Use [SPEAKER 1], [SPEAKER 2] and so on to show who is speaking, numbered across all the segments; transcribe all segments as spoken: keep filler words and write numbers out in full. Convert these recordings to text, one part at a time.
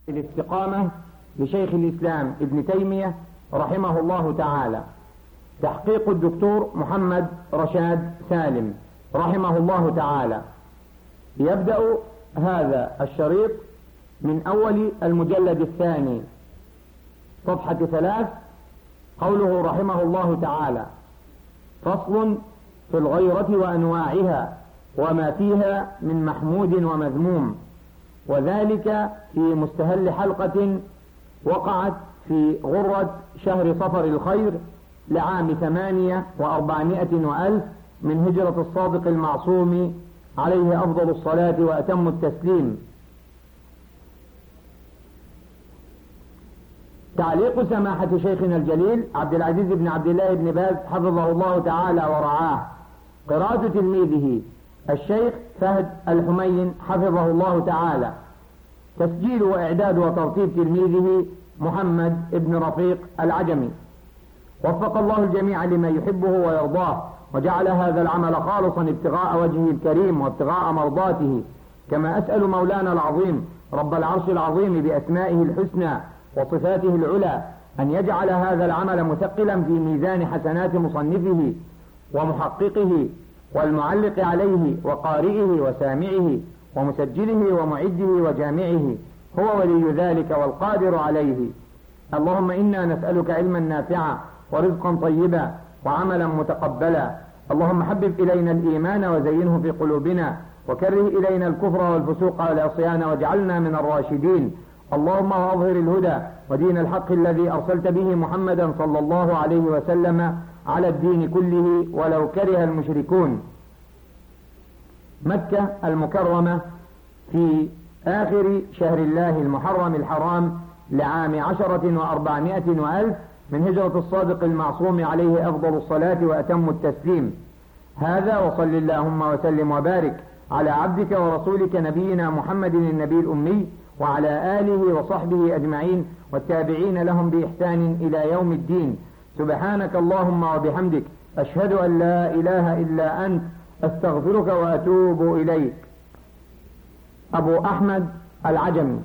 [SPEAKER 1] الاستقامة لشيخ الإسلام ابن تيمية رحمه الله تعالى، تحقيق الدكتور محمد رشاد سالم رحمه الله تعالى. يبدأ هذا الشريط من أول المجلد الثاني صفحة ثلاث، قوله رحمه الله تعالى: فصل في الغيرة وأنواعها وما فيها من محمود ومذموم، وذلك في مستهل حلقة وقعت في غرة شهر صفر الخير لعام ثمانية وأربعمائة وألف من هجرة الصادق المعصوم عليه أفضل الصلاة وأتم التسليم. تعليق سماحة شيخنا الجليل عبد العزيز بن عبد الله بن باز حفظه الله تعالى ورعاه. قراءة تلميذه الشيخ فهد الحمين حفظه الله تعالى. تسجيل وإعداد وترتيب تلميذه محمد بن رفيق العجمي. وفق الله الجميع لما يحبه ويرضاه، وجعل هذا العمل خالصا ابتغاء وجهه الكريم وابتغاء مرضاته. كما أسأل مولانا العظيم رب العرش العظيم بأسمائه الحسنى وصفاته العلى أن يجعل هذا العمل مثقلا في ميزان حسنات مصنفه ومحققه والمعلق عليه وقارئه وسامعه ومسجله ومعده وجامعه، هو ولي ذلك والقادر عليه. اللهم إنا نسألك علما نافعا ورزقا طيبا وعملا متقبلا. اللهم حبب إلينا الإيمان وزينه في قلوبنا، وكره إلينا الكفر والفسوق والعصيان واجعلنا من الراشدين. اللهم أظهر الهدى ودين الحق الذي أرسلت به محمدا صلى الله عليه وسلم على الدين كله ولو كره المشركون. مكة المكرمة في آخر شهر الله المحرم الحرام لعام عشرة وأربعمائة وألف من هجرة الصادق المعصوم عليه أفضل الصلاة وأتم التسليم. هذا وصل اللهم وسلم وبارك على عبدك ورسولك نبينا محمد النبي الأمي وعلى آله وصحبه أجمعين والتابعين لهم بإحسان إلى يوم الدين. سبحانك اللهم وبحمدك، أشهد أن لا إله إلا أنت، أستغفرك وأتوب إليك. أبو أحمد العجمي.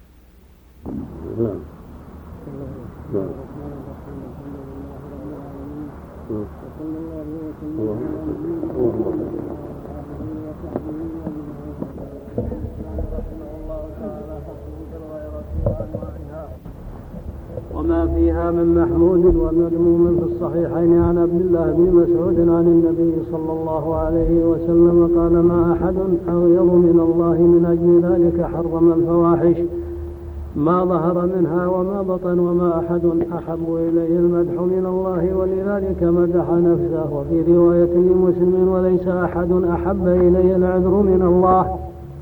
[SPEAKER 2] وما فيها من محمود ومذموم في الصحيحين عن عبد الله بن مسعود عن النبي صلى الله عليه وسلم قال: ما أحد أغير من الله، من أجل ذلك حرم الفواحش ما ظهر منها وما بطن، وما أحد أحب إليه المدح من الله ولذلك مدح نفسه. وفي رواية لمسلم: وليس أحد أحب إليه العذر من الله،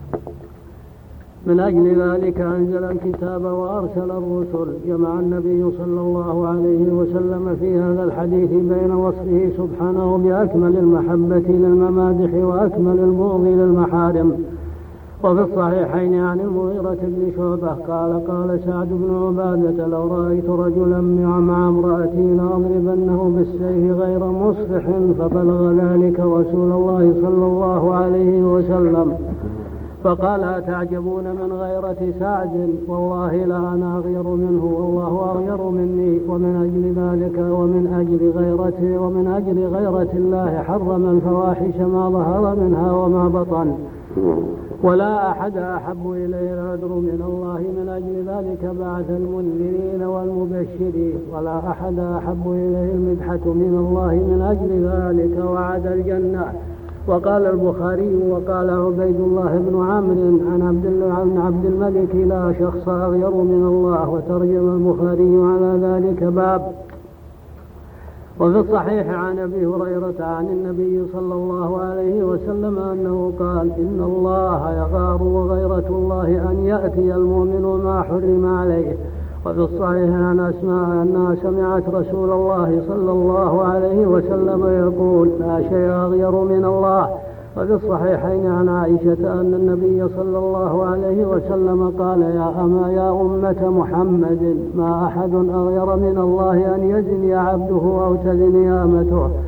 [SPEAKER 2] من أجل ذلك أنزل الكتاب وأرسل الرسل. جمع النبي صلى الله عليه وسلم في هذا الحديث بين وصفه سبحانه بأكمل المحبة للممادح وأكمل البغض للمحارم. وفي الصحيحين عن المغيرة بن شعبة قال: قال سعد بن عبادة: لو رأيت رجلا مع امرأتي لأضربنه بالسيف غير مصفح. فبلغ ذلك رسول الله صلى الله عليه وسلم فقال: أتعجبون من غيرة سعد؟ والله لا أنا أغير منه والله أغير مني. ومن أجل ذلك ومن أجل غيرته ومن أجل غيرة الله حرم الفواحش ما ظهر منها وما بطن، ولا أحد أحب إليه العذر من الله، من أجل ذلك بعث المنذرين والمبشرين. ولا أحد أحب إليه المدحة من الله، من أجل ذلك وعد الجنة. وقال البخاري: وقال عبيد الله بن عمرو عن عبد الله عن عبد الملك: لا شخص أغير من الله. وترجم البخاري على ذلك باب. وفي الصحيح عن أبي هريرة عن النبي صلى الله عليه وسلم أنه قال: إن الله يغار وغيرة الله أن يأتي المؤمن ما حرم عليه. وفي الصحيح عن أسماء أنها سمعت رسول الله صلى الله عليه وسلم يقول: لا شيء أغير من الله. وفي الصحيحين عن عائشة أن النبي صلى الله عليه وسلم قال: يا أما يا أمة محمد، ما أحد أغير من الله أن يزني عبده أو تزني أمته.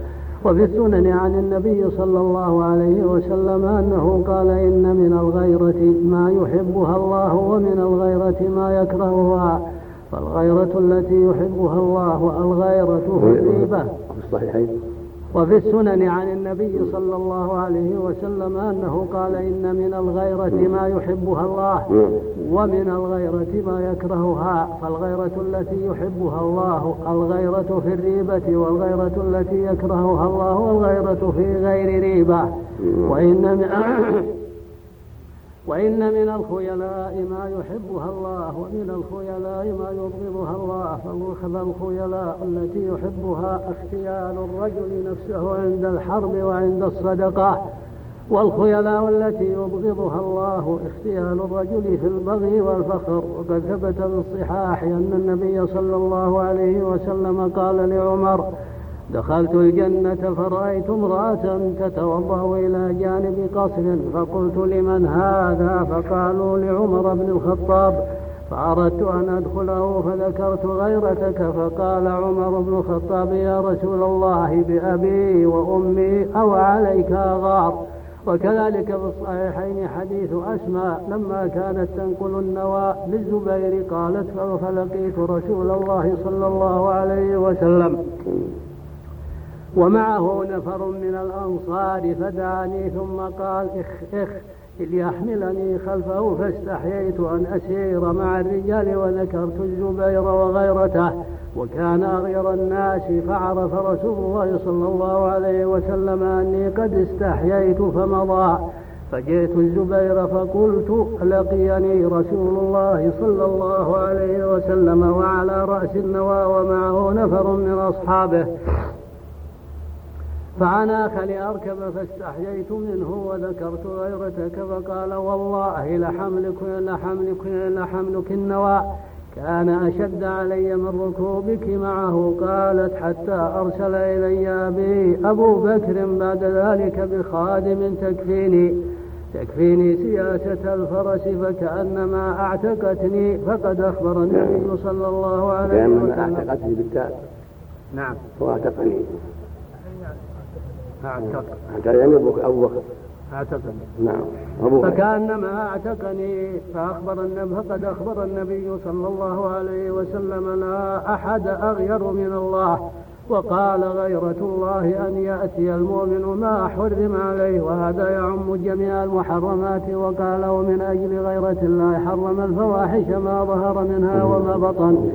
[SPEAKER 2] وفي السنن عن النبي صلى الله عليه وسلم أنه قال إن من الغيرة ما يحبها الله ومن الغيرة ما يكرهها، فالغيرة التي يحبها الله الغيرة في الريبة.
[SPEAKER 3] في الصحيحين
[SPEAKER 2] وفي السنن عن النبي صلى الله عليه وسلم أنه قال إن من الغيرة ما يحبها الله ومن الغيرة ما يكرهها، فالغيرة التي يحبها الله الغيرة في الريبة، والغيرة التي يكرهها الله الغيرة في غير ريبة. وإن من وإن من الخيلاء ما يحبها الله ومن الخيلاء ما يبغضها الله، فالخيلاء التي يحبها اختيال الرجل نفسه عند الحرب وعند الصدقة، والخيلاء التي يبغضها الله اختيال الرجل في البغي والفخر. وقد ثبت في الصحاح أن النبي صلى الله عليه وسلم قال لعمر: دخلت الجنة فرأيت امرأة تتوضأ إلى جانب قصر، فقلت: لمن هذا؟ فقالوا: لعمر بن الخطاب. فأردت أن أدخله فذكرت غيرتك، فقال عمر بن الخطاب: يا رسول الله، بأبي وأمي أو عليك أغار. وكذلك في الصحيحين حديث أسماء لما كانت تنقل النوى للزبير قالت: فلقيت رسول الله صلى الله عليه وسلم ومعه نفر من الأنصار فدعاني ثم قال: اخ اخ ليحملني خلفه، فاستحييت أن أسير مع الرجال وذكرت الزبير وغيرته، وكان أغير الناس، فعرف رسول الله صلى الله عليه وسلم أني قد استحييت فمضى. فجئت الزبير فقلت: لقيني رسول الله صلى الله عليه وسلم وعلى رأس النوى ومعه نفر من أصحابه، فعناخ لأركب فاستحييت منه وذكرت غيرتك، فقال: والله لحملك لحملك لحملك النوى كان أشد علي من ركوبك معه. قالت: حتى أرسل إلي أبي أبو بكر بعد ذلك بخادم تكفيني تكفيني سياسة الفرس، فكأنما أعتقتني. فقد أخبر النبي صلى الله عليه وسلم
[SPEAKER 3] كأنما أعتقتني بالتالي.
[SPEAKER 2] نعم.
[SPEAKER 3] وأعتقني
[SPEAKER 2] أعتقد
[SPEAKER 3] يعني أبو بكر
[SPEAKER 2] أعتقد
[SPEAKER 3] نعم أبو بكر
[SPEAKER 2] فكأنما أعتقني. فأخبر النبي فقد أخبر النبي صلى الله عليه وسلم: لا أحد أغير من الله. وقال: غيرة الله أن يأتي المؤمن ما حرم عليه، وهذا يعم جميع المحرمات. وقال: ومن أجل غيرة الله حرم الفواحش ما ظهر منها وما بطن،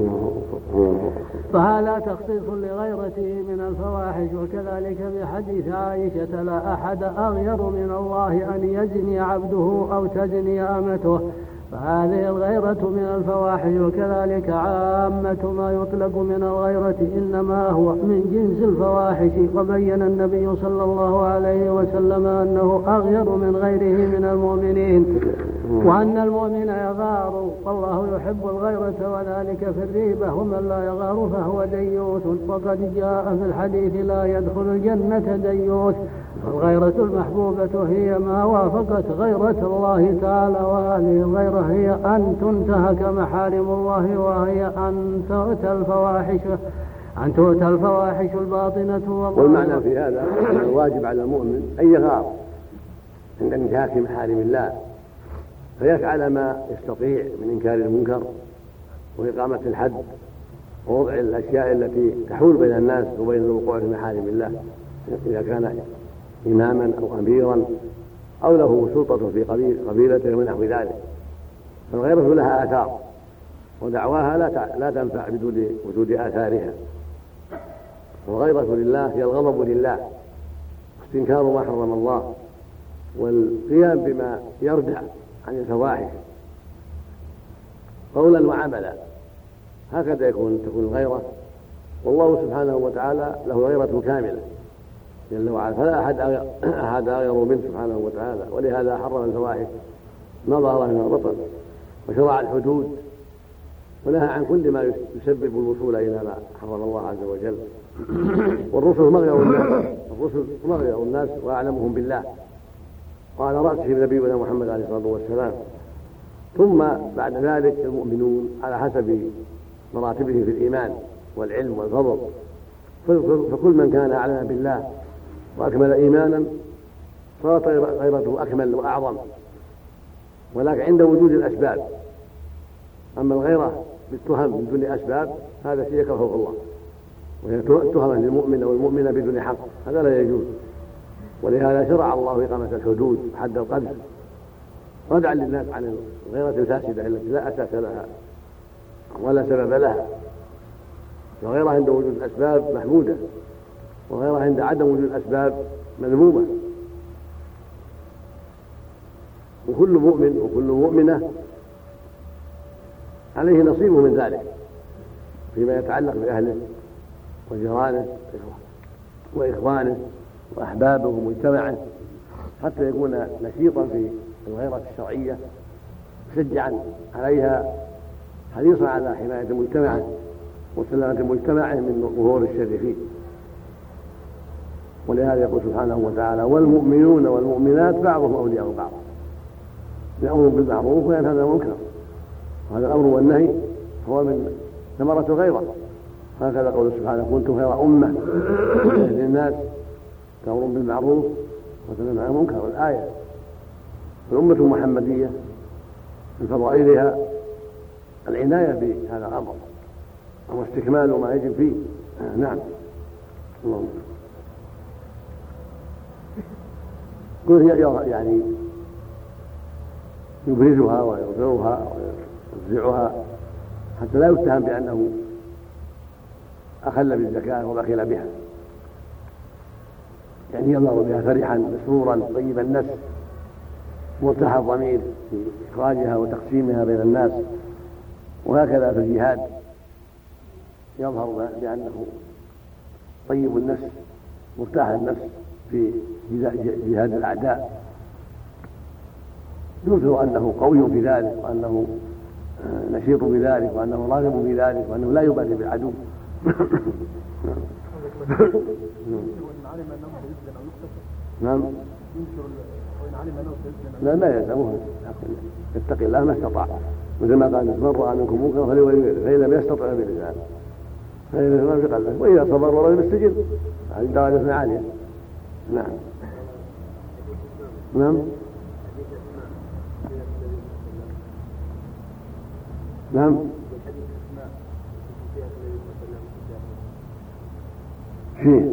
[SPEAKER 2] فهذا تخصيص لغيرته من الفواحش. وكذلك في حديث عائشة: لا أحد أغير من الله أن يزني عبده أو تزني أمته، فهذه الغيرة من الفواحش. وكذلك عامة ما يطلق من الغيرة إنما هو من جنس الفواحش. وبين النبي صلى الله عليه وسلم أنه أغير من غيره من المؤمنين، وأن المؤمن يغار والله يحب الغيرة، وذلك في الريبة. ومن لا يغار فهو ديوث. وقد جاء في الحديث: لا يدخل الجنة ديوث. الغيرة المحبوبة هي ما وافقت غيرة الله تعالى، وهذه الغيرة هي أن تنتهك محارم الله، وهي أن تؤتى الفواحش أن تؤتى الفواحش الباطنة.
[SPEAKER 3] والمعنى في هذا أن الواجب على المؤمن أن يغار عند انتهاك محارم الله، فيفعل ما يستطيع من إنكار المنكر وإقامة الحد ووضع الأشياء التي تحول بين الناس وبين الوقوع في محارم الله، إذا كان إماما أو أميرا أو له سلطة في قبيلته ونحو ذلك. فالغيرة لها آثار، ودعواها لا تنفع بدون وجود آثارها. والغيرة لله هي الغضب لله واستنكار ما حرم الله والقيام بما يردع عن الفواحش قولا وعملا، هكذا يكون تكون الغيرة. والله سبحانه وتعالى له غيرة كاملة جل وعلا، فلا أحد أحد أغير منه سبحانه وتعالى، ولهذا حرم الفواحش ما ظهر منها بطن، وشرع الحدود، ونهى عن كل ما يسبب الوصول إلى ما حرم الله عز وجل. والرسل مغير الناس الرسل مغير الناس وأعلمهم بالله، وعلى رأسهم نبينا محمد عليه الصلاة والسلام، ثم بعد ذلك المؤمنون على حسب مراتبهم في الإيمان والعلم والفضل. فكل من كان أعلم بالله وأكمل إيمانا صارت غيرته أكمل وأعظم، ولكن عند وجود الأسباب. أما الغيرة بالتهم من دون أسباب هذا شيء يكرهه الله، وهي تهمة للمؤمن أو المؤمنة بدون حق، هذا لا يجوز. ولهذا شرع الله إقامة الحدود وحد القذف ردعا للناس عن الغيرة الفاسدة التي لا أساس لها ولا سبب لها. الغيرة عند وجود الأسباب محمودة، والغيرة عند عدم وجود الأسباب مذمومة. وكل مؤمن وكل مؤمنة عليه نصيبه من ذلك فيما يتعلق بأهله وجيرانه وإخوانه وأحبابه ومجتمعه، حتى يكون نشيطا في الغيرة الشرعية مشجعا عليها، حريصا على حماية مجتمعه وسلامة مجتمعه من ظهور الشر فيه. ولهذا يقول سبحانه وتعالى: والمؤمنون والمؤمنات بعضهم أولياء بعض يأمر بالمعروف وينهى عن المنكر. وهذا الأمر والنهي هو من ثمرة الغيرة. هكذا قول سبحانه: كنتم خير أمة للناس تأمر بالمعروف وتنهى عن المنكر. الآية. الأمة المحمدية من فضائلها العناية بهذا الأمر واستكمال ما يجب فيه. نعم. اللهم يعني يبرزها ويظهرها ويوزعها حتى لا يتهم بأنه أخل بالزكاة وبخل بها، يعني يظهر بها فرحا مسرورا طيب النفس مرتاح الضمير في إخراجها وتقسيمها بين الناس. وهكذا في الجهاد يظهر بأنه طيب النفس مرتاح النفس في جهاد الأعداء، يظهر أنه قوي في ذلك وأنه نشيط بذلك وأنه راغب في ذلك وأنه لا يبالي بالعدو. نعم. لا ما يلزمه، يتقي الله ما استطاع، مثل ما قال: من رأى منكم منكرا فليغيره فإن لم يستطع بلسانه فإن ما بقلبه وإذا صبر ولو بالسجن هذه درجة عالية. نعم. نعم. نعم. شيء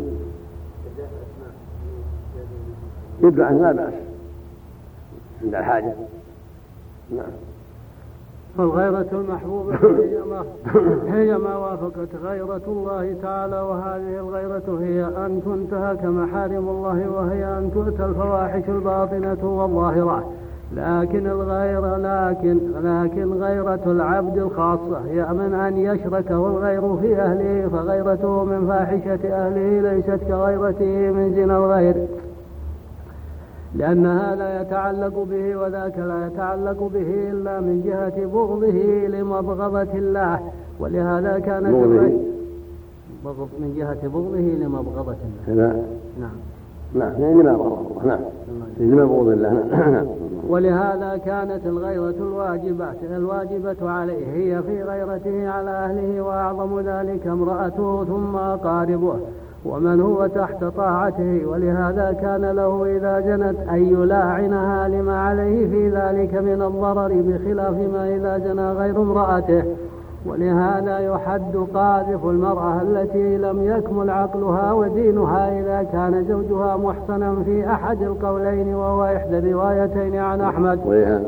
[SPEAKER 3] يبدأ عنه لا بأس عند الحاجة. نعم.
[SPEAKER 2] فالغيرة المحبوبة هي ما, هي ما وافقت غيرة الله تعالى، وهذه الغيرة هي أن تنتهك محارم الله، وهي أن تؤتى الفواحش الباطنة والظاهرة. لكن الغير لكن لكن غيرة العبد الخاصة هي من أن يشركه الغير في أهله، فغيرته من فاحشة أهله ليست كغيرته من زنا الغير، لأن هذا يتعلق به وذاك لا يتعلق به إلا من جهة بغضه لمبغضة الله. ولهذا كانت بغض من جهة بغضه لمبغضة الله. نعم.
[SPEAKER 3] نعم. يعني ما بغض الله. نعم. لما بغض الله. نعم.
[SPEAKER 2] ولهذا كانت الغيرة الواجبة الواجبة عليه هي في غيرته على أهله، وأعظم ذلك امرأته ثم أقاربه ومن هو تحت طاعته. ولهذا كان له إذا جنت أن يلاعنها لما عليه في ذلك من الضرر، بخلاف ما إذا جنى غير امرأته. ولهذا يحد قاذف المرأة التي لم يكمل عقلها ودينها إذا كان زوجها محصنا في أحد القولين، وهو إحدى الروايتين عن أحمد.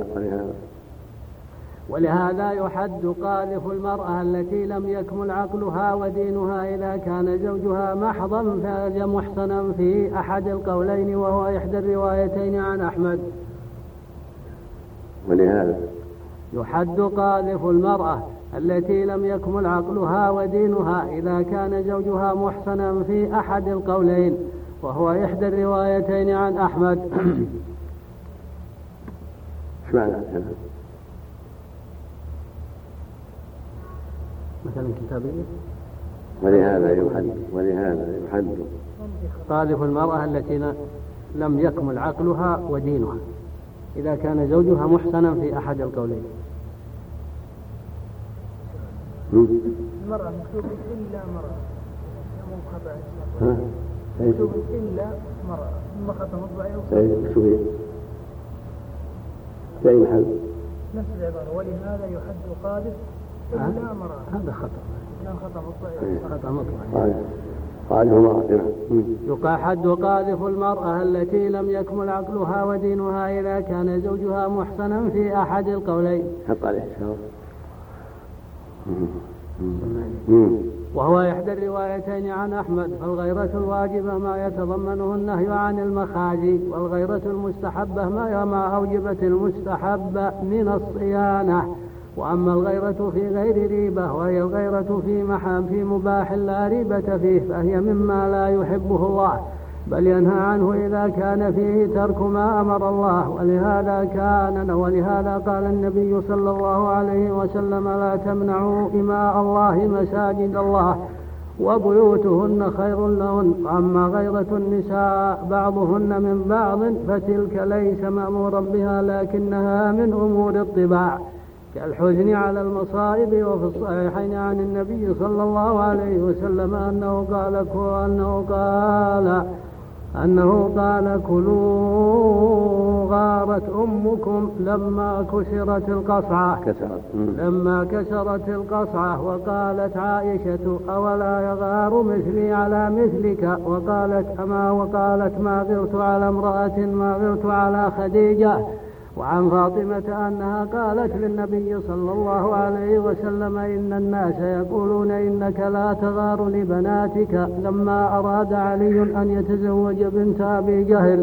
[SPEAKER 2] ولهذا يحد قاذف المرأة التي لم يكمل عقلها ودينها إذا كان زوجها محضا محصنا في أحد القولين، وهو إحدى الروايتين عن أحمد.
[SPEAKER 3] ولهذا
[SPEAKER 2] يحد قاذف المرأة التي لم يكمل عقلها ودينها إذا كان زوجها محصنا في أحد القولين، وهو إحدى الروايتين عن أحمد.
[SPEAKER 3] ايش معنى هذا؟
[SPEAKER 2] مثلا كتابية.
[SPEAKER 3] ولهذا يحد ولهذا يحد
[SPEAKER 2] قاذف المرأة التي لم يكمل عقلها ودينها إذا كان زوجها محصنا في أحد القولين.
[SPEAKER 4] المرأة مكتوب إلا مرأة
[SPEAKER 2] إلا مرأة ثم ختم إصبعه.
[SPEAKER 3] إيه شو هي؟ في أي محل؟
[SPEAKER 2] نفس العبارة ولهذا يحد قاذف إلا مرأة.
[SPEAKER 1] هذا خطأ.
[SPEAKER 2] لا ختم إصبعه.
[SPEAKER 1] خطأ مطلق.
[SPEAKER 3] قاذف مرأة.
[SPEAKER 2] يقع حد قاذف المرأة التي لم يكمل عقلها ودينها إذا كان زوجها محصنا في أحد القولين.
[SPEAKER 3] حط عليه شهر.
[SPEAKER 2] وهو إحدى الروايتين عن أحمد. فالغيرة الواجبة ما يتضمنه النهي عن المخازي، والغيرة المستحبة ما ما أوجبت المستحبة من الصيانة. وأما الغيرة في غير ريبة وهي الغيرة في محام في مباح لا ريبة فيه، فهي مما لا يحبه الله بل ينهى عنه إذا كان فيه ترك ما أمر الله. ولهذا كان ولهذا قال النبي صلى الله عليه وسلم: لا تمنعوا إماء الله مساجد الله وبيوتهن خير لهن. وأما غيرة النساء بعضهن من بعض فتلك ليس مأمورا بها لكنها من أمور الطباع كالحزن على المصائب. وفي الصحيحين عن النبي صلى الله عليه وسلم أنه قال أنه قال أنه قال كلوا غارت أمكم لما كسرت القصعة لما كسرت القصعة. وقالت عائشة: أولا يغار مثلي على مثلك؟ وقالت أما وقالت ما غرت على امرأة ما غرت على خديجة. وعن فاطمة أنها قالت للنبي صلى الله عليه وسلم: إن الناس يقولون إنك لا تغار لبناتك، لما أراد علي أن يتزوج بنت أبي جهل.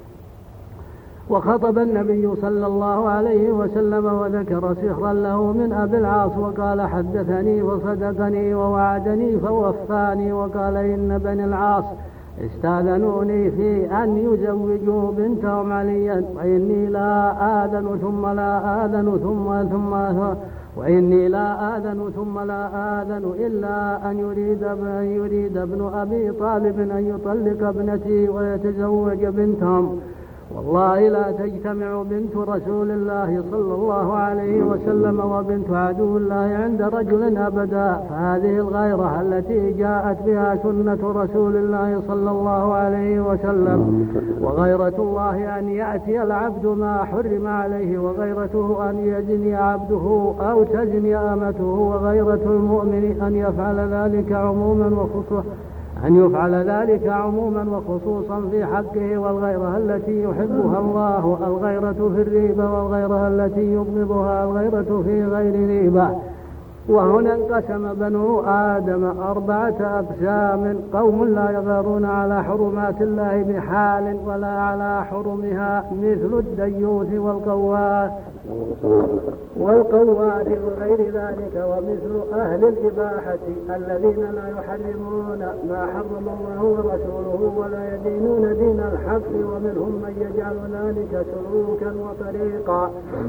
[SPEAKER 2] وخطب النبي صلى الله عليه وسلم وذكر سخرا له من أبي العاص وقال: حدثني فصدقني ووعدني فوفاني. وقال: إن بني العاص استاذنوني في أن يزوجوا بنتهم عليا، وإني لا آذن ثم لا آذن ثم ثم وإني لا آذن ثم لا آذن إلا أن يريد أن يريد ابن أبي طالب أن يطلق ابنتي ويتزوج بنتهم. والله لا تجتمع بنت رسول الله صلى الله عليه وسلم وبنت عدو الله عند رجل أبدا. فهذه الغيرة التي جاءت بها سنة رسول الله صلى الله عليه وسلم. وغيرة الله أن يأتي العبد ما حرم عليه، وغيرته أن يزني عبده أو تزني أمته. وغيرة المؤمن أن يفعل ذلك عموما وخصوصا أن يفعل ذلك عموما وخصوصا في حقه. والغيرة التي يحبها الله الغيرة في الريبة، والغيرة التي يبغضها الغيرة في غير ريبة. وهنا انقسم بنو آدم أربعة أقسام: قوم لا يغارون على حرمات الله بحال ولا على حرمها مثل الديوث والقوات والقوات وغير ذلك، ومثل أهل الإباحة الذين لا يحرمون ما حرم الله ورسوله ولا يدينون دين الحق. ومنهم من يجعل ذلك سلوكا وطريقا.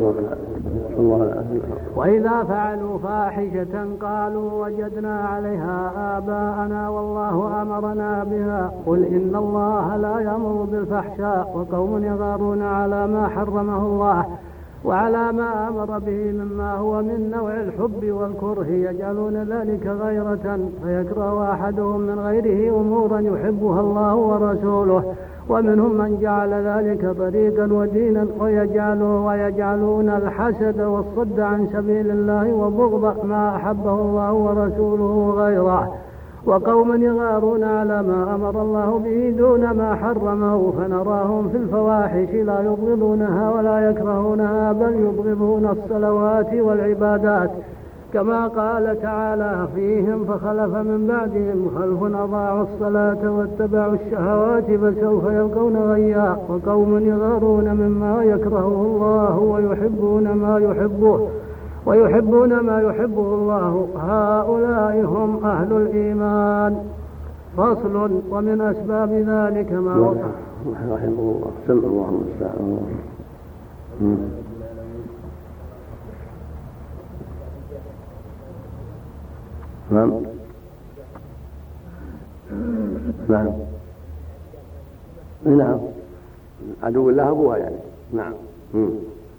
[SPEAKER 2] وإذا فعلوا فاحشة قالوا وجدنا عليها آباءنا والله أمرنا بها. قل إن الله لا يأمر بالفحشاء. وقوم يغارون على ما حرمه الله وعلى ما أمر به مما هو من نوع الحب والكره، يجعلون ذلك غيرة فيكره أحدهم من غيره أمورا يحبها الله ورسوله. ومنهم من جعل ذلك طريقا ودينا ويجعلون, ويجعلون الحسد والصد عن سبيل الله وبغض ما أحبه الله ورسوله وغيره. وقوم يغارون على ما أمر الله به دون ما حرمه، فنراهم في الفواحش لا يبغضونها ولا يكرهونها بل يبغضون الصلوات والعبادات، كما قال تعالى: فيهم فخلف من بعدهم خلف أضاعوا الصلاة واتبعوا الشهوات فسوف يلقون غيا. وقوم يغارون مما يكرهه الله ويحبون ما يحبه ويحبون ما يحبه الله، هؤلاء هم أهل الإيمان. فصل: ومن أسباب ذلك ما وقع.
[SPEAKER 3] رحمه الله سمع الله المستعان. نعم نعم نعم عدو الله أبوها يعني. نعم مم.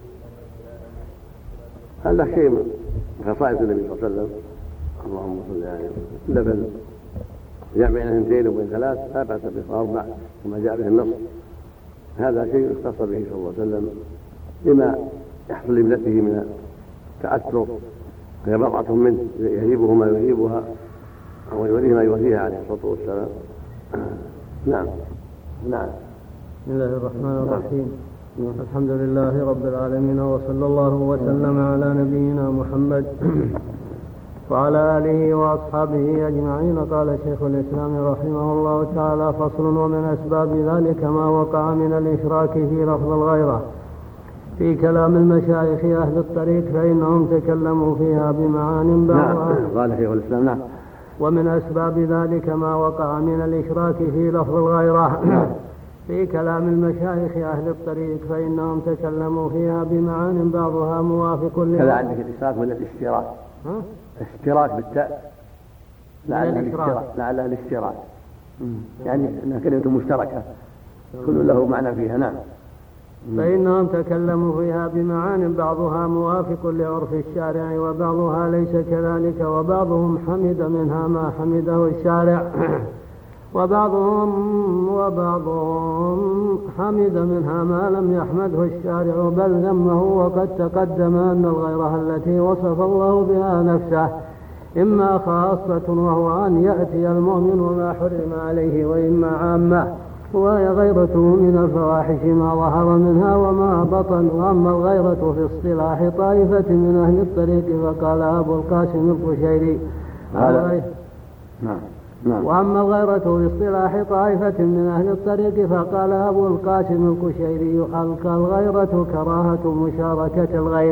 [SPEAKER 3] هذا شيء من خصائص النبي صلى الله عليه وسلم. اللهم صل عليه وسلم. لبن جمع بين اثنتين وبين ثلاث لا بأس به، أربع كما جاء به النص. هذا شيء اختص به صلى الله عليه وسلم لما يحصل لابنته من التأثر، فهي بضعة منه يهيبه ما يهيبها أو يوليه ما يوليها عليه الصلاة والسلام. نعم نعم.
[SPEAKER 2] بسم الله الرحمن الرحيم. الحمد لله رب العالمين، وصلى الله وسلم على نبينا محمد وعلى آله وأصحابه أجمعين. قال شيخ الإسلام رحمه الله تعالى: فصل: ومن أسباب ذلك ما وقع من الإشراك في لفظ الغيرة في كلام المشايخ أهل الطريق، فإنهم تكلموا فيها بمعان بعضها.
[SPEAKER 3] قال شيخ الإسلام: نعم.
[SPEAKER 2] ومن أسباب ذلك ما وقع من الإشراك في لفظ الغيرة في كلام المشايخ أهل الطريق، فإنهم تكلموا فيها بمعان بعضها موافق لها.
[SPEAKER 3] كذا عندك الإشراك من الاشتراك. ها؟ اشتراك بالتاء، لعلها الاشتراك، لعلها الاشتراك، يعني أنها كلمة مشتركة كل له معنى فيها. نعم.
[SPEAKER 2] فإنهم تكلموا فيها بمعان بعضها موافق لعرف الشارع وبعضها ليس كذلك، وبعضهم حمد منها ما حمده الشارع وبعضهم وبعضهم حمد منها ما لم يحمده الشارع بل ذمه. وقد تقدم أن الغيرة التي وصف الله بها نفسه إما خاصة وهو أن يأتي المؤمن وما حرم عليه، وإما عامة وهي غيرته من الفواحش ما ظهر منها وما بطن. وأما الغيرة في اصطلاح طائفة من أهل الطريق فقال أبو القاسم القشيري
[SPEAKER 3] نعم نعم.
[SPEAKER 2] وأما الغيرة في اصطلاح طائفة من أهل الطريق فقال أبو القاسم القشيري: الغيرة كراهة مشاركة الغير.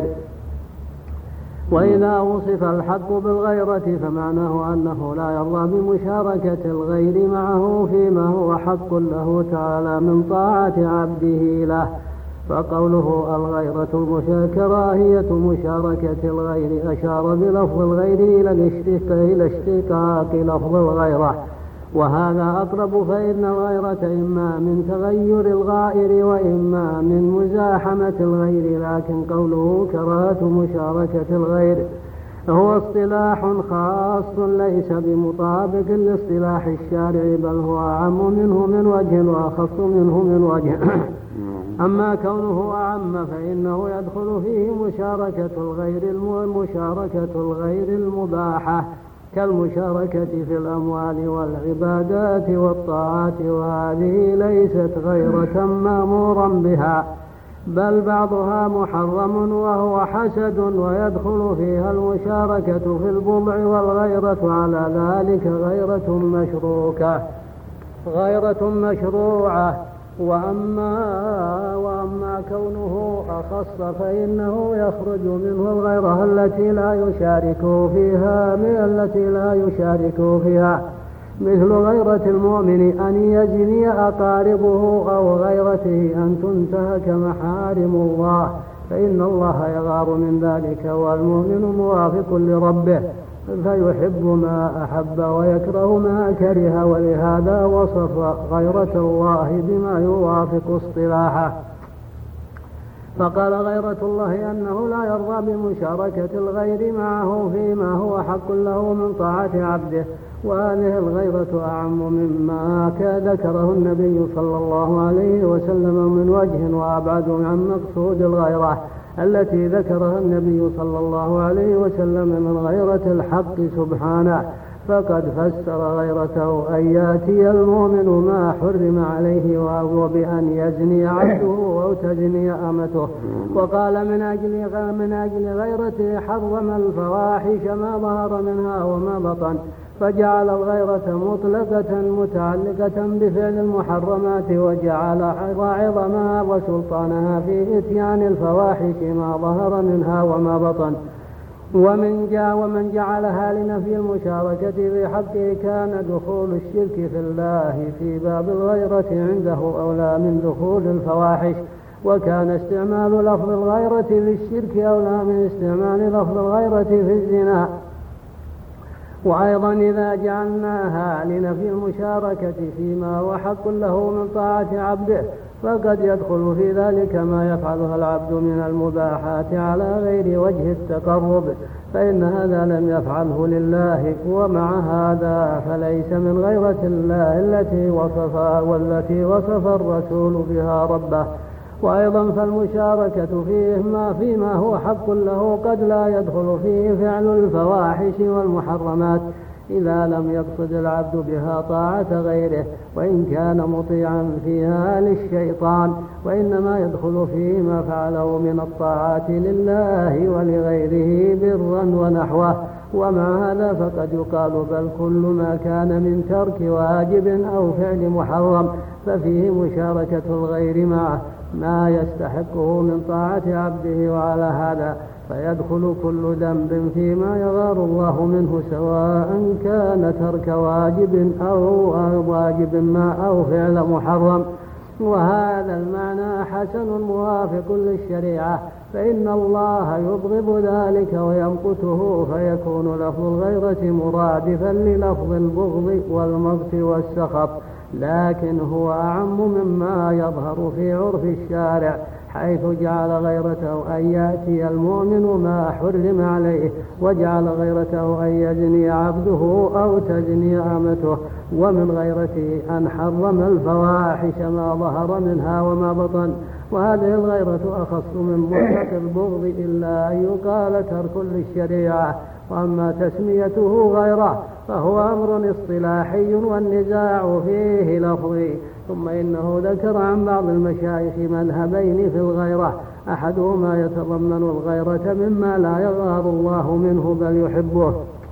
[SPEAKER 2] وإذا وصف الحق بالغيرة فمعناه أنه لا يرضى بمشاركة الغير معه فيما هو حق له تعالى من طاعة عبده له. فقوله الغيرة كراهية مشاركة الغير أشار بلفظ الغير إلى اشتقاق لفظ الغيرة، وهذا أقرب، فإن الغيرة إما من تغير الغائر وإما من مزاحمة الغير، لكن قوله كراهة مشاركة الغير هو اصطلاح خاص ليس بمطابق لاصطلاح الشارع، بل هو أعم منه من وجه وأخص منه من وجه. أما كونه أعم فإنه يدخل فيه مشاركة الغير مشاركة الغير المباحة كالمشاركة في الأموال والعبادات والطاعات، وهذه ليست غيرة مأمورا بها بل بعضها محرم وهو حسد، ويدخل فيها المشاركة في البضع والغيرة على ذلك غيرة مشروكة غيرة مشروعة. وأما, وأما كونه أخص فإنه يخرج منه الغيرة التي لا يشارك فيها من التي لا يشارك فيها مثل غيرة المؤمن أن يزني أقاربه أو غيرته أن تنتهك محارم الله، فإن الله يغار من ذلك، والمؤمن موافق لربه فيحب ما أحب ويكره ما كره، ولهذا وصف غيرة الله بما يوافق اصطلاحه. فقال غيرة الله أنه لا يرضى بمشاركة الغير معه فيما هو حق له من طاعة عبده، وهذه الغيرة أعم مما ذكره النبي صلى الله عليه وسلم من وجه، وأبعد عن مقصود الغيرة التي ذكرها النبي صلى الله عليه وسلم من غيرة الحق سبحانه. فقد فسر غيرته أن يأتي المؤمن ما حرم عليه وهو بأن يزني عبده أو تزني أمته، وقال من أجل من أجل غيرته حرم الفواحش ما ظهر منها وما بطن، فجعل الغيرة مطلقة متعلقة بفعل المحرمات، وجعل عظمها وسلطانها في إتيان الفواحش ما ظهر منها وما بطن. ومن جاء ومن جعلها لنفي المشاركة في حقه كان دخول الشرك في الله في باب الغيرة عنده أولى من دخول الفواحش، وكان استعمال لفظ الغيرة للشرك أولى من استعمال لفظ الغيرة في الزنا. وأيضا إذا جعلناها لنفي المشاركة فيما هو حق له من طاعة عبده فقد يدخل في ذلك ما يفعلها العبد من المباحات على غير وجه التقرب، فإن هذا لم يفعله لله، ومع هذا فليس من غيرة الله التي وصفها والتي وصف الرسول بها ربه. وأيضا فالمشاركة فيهما فيما هو حق له قد لا يدخل فيه فعل الفواحش والمحرمات إذا لم يقصد العبد بها طاعة غيره وإن كان مطيعا فيها للشيطان، وإنما يدخل فيه ما فعله من الطاعات لله ولغيره برا ونحوه. ومع هذا فقد يقال بل كل ما كان من ترك واجب أو فعل محرم ففيه مشاركة الغير معه ما يستحقه من طاعة عبده، وعلى هذا فيدخل كل ذنب فيما يغار الله منه سواء كان ترك واجب أو واجب ما أو فعل محرم. وهذا المعنى حسن موافق للشريعة، فإن الله يبغض ذلك ويمقته، فيكون لفظ الغيرة مرادفا للفظ البغض والمقت والسخط، لكن هو أعم مما يظهر في عرف الشارع، حيث جعل غيرته أن يأتي المؤمن ما حرم عليه، وجعل غيرته أن يزني عبده أو تزني أمته، ومن غيرته أن حرم الفواحش ما ظهر منها وما بطن. وهذه الغيرة أخص من مطلق البغض إلا أن يقال ترك للشريعة. وأما تسميته غيره فهو أمر اصطلاحي والنزاع فيه لفظي. ثم إنه ذكر عن بعض المشايخ مذهبين في الغيرة، أحدهما يتضمن الغيرة مما لا يغار الله منه بل يحبه،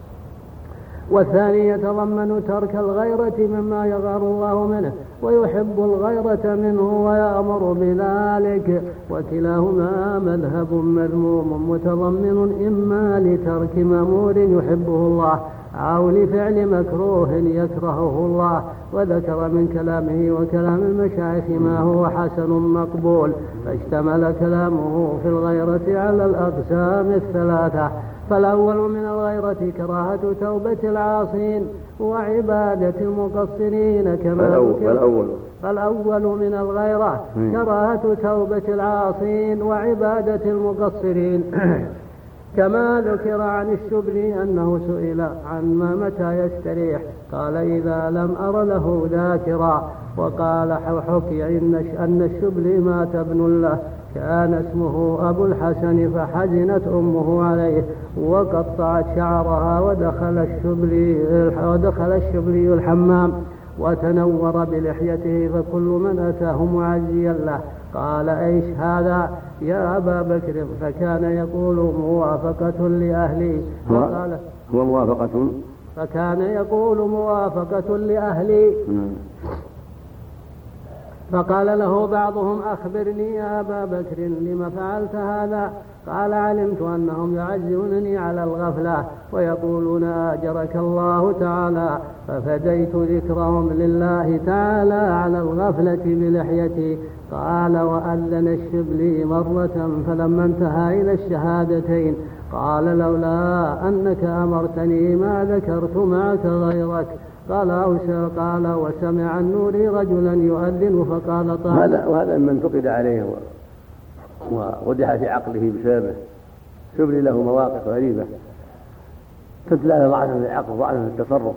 [SPEAKER 2] والثاني يتضمن ترك الغيرة مما يغار الله منه ويحب الغيرة منه ويأمر بذلك، وكلاهما مذهب مذموم متضمن إما لترك مأمور يحبه الله أو لفعل مكروه يكرهه الله. وذكر من كلامه وكلام المشايخ ما هو حسن مقبول، فاشتمل كلامه في الغيرة على الأقسام الثلاثة. فالأول من الغيرة كراهة توبة العاصين وعبادة المقصرين كما
[SPEAKER 3] فالأول,
[SPEAKER 2] فالأول من الغيرة كراهة توبة العاصين وعبادة المقصرين كما ذكر عن الشبلي أنه سئل عن ما متى يستريح قال إذا لم أر له ذاكرا. وقال حكي أن الشبلي مات ابن له كان اسمه أبو الحسن فحزنت أمه عليه وقطعت شعرها ودخل الشبلي, ودخل الشبلي الحمام وتنور بلحيته فكل من أتاه معزيا له قال أيش هذا يا أبا بكر؟ فكان يقول موافقة لأهلي.
[SPEAKER 3] فقال هو موافقة
[SPEAKER 2] فكان يقول موافقة لأهلي. فقال له بعضهم أخبرني يا أبا بكر لما فعلت هذا؟ قال علمت أنهم يعزونني على الغفلة ويقولون آجرك الله تعالى ففديت ذكرهم لله تعالى على الغفلة بلحيتي. قال وأذن الشبلي مرة فلما انتهى إلى الشهادتين قال لولا أنك أمرتني ما ذكرت معك غيرك. قال أوسع قال وسمع النوري رجلا يؤذن فقال طاعة.
[SPEAKER 3] هذا وهذا من فقد عليه وودح في عقله بسببه. شبلي له مواقف غريبة تدل ضعف في العقل ضعف في التصرف،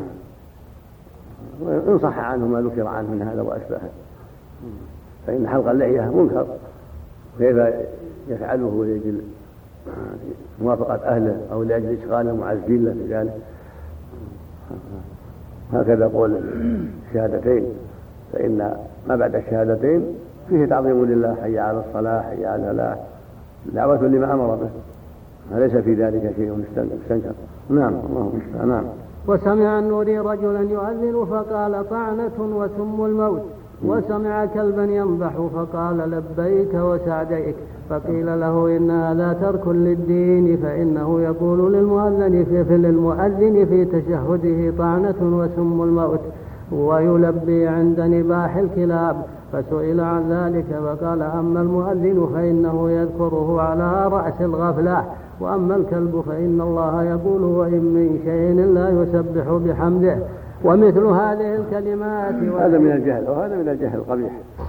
[SPEAKER 3] وإن صح عنه ما ذكر عنه من هذا وأشباهه. فإن حلق اللحية منكر، كيف يفعله لأجل موافقة أهله أو لأجل إشغال المعزين له في ذلك؟ هكذا قول الشهادتين، فإن ما بعد الشهادتين فيه تعظيم لله، حي على الصلاة حي على الفلاح، دعوة لما أمر به، فليس في ذلك شيء مستنكر. نعم اللهم المستعان. نعم.
[SPEAKER 2] وسمع النوري رجلا يؤذن فقال طعنة وسم الموت. وسمع كلبا ينبح فقال لبيك وسعديك. فقيل له إن هذا ترك للدين، فإنه يقول للمؤذن في, في للمؤذن في تشهده طعنة وسم الموت ويلبي عند نباح الكلاب. فسئل عن ذلك فقال أما المؤذن فإنه يذكره على رأس الغفلة، وأما الكلب فإن الله يقول وإن من شيء لا يسبح بحمده. ومثل هذه الكلمات
[SPEAKER 3] هذا من الجهل، وهذا من الجهل القبيح.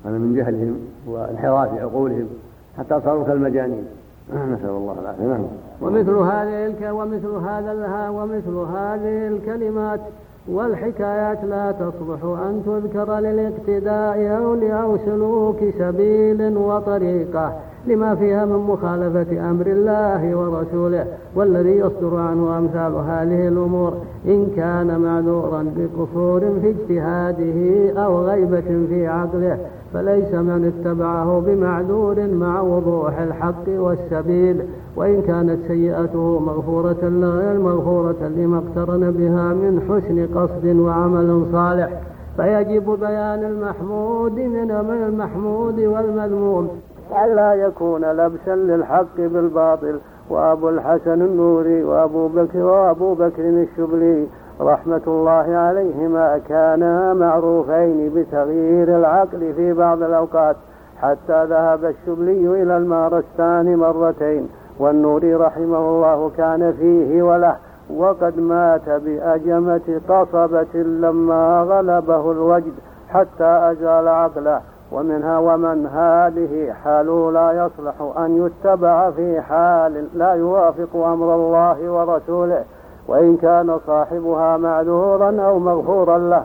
[SPEAKER 3] هذا من جهلهم وانحراف عقولهم حتى صاروا كالمجانين. نسأل الله العافية.
[SPEAKER 2] ومثل هذه الك ومثل هذا لها ومثل هذه الكلمات والحكايات لا تصلح أن تذكر للاقتداء أو أو سلوك سبيل وطريقة لما فيها من مخالفة أمر الله ورسوله، والذي يصدر عنه أمثال هذه الأمور إن كان معذورا بقصور في اجتهاده أو غيبة في عقله فليس من اتبعه بمعذور مع وضوح الحق والسبيل، وإن كانت سيئته مغفورة غير مغفورة لما اقترن بها من حسن قصد وعمل صالح، فيجب بيان المحمود من المحمود والمذموم ألا يكون لبسا للحق بالباطل. وأبو الحسن النوري وأبو بكر وأبو بكر الشبلي رحمة الله عليهما كانا معروفين بتغيير العقل في بعض الأوقات، حتى ذهب الشبلي إلى المارستان مرتين، والنوري رحمه الله كان فيه وله، وقد مات بأجمة قصبة لما غلبه الوجد حتى أزال عقله. ومنها ومن هذه حال لا يصلح أن يتبع في حال لا يوافق أمر الله ورسوله، وإن كان صاحبها معذورا أو مغفورا له.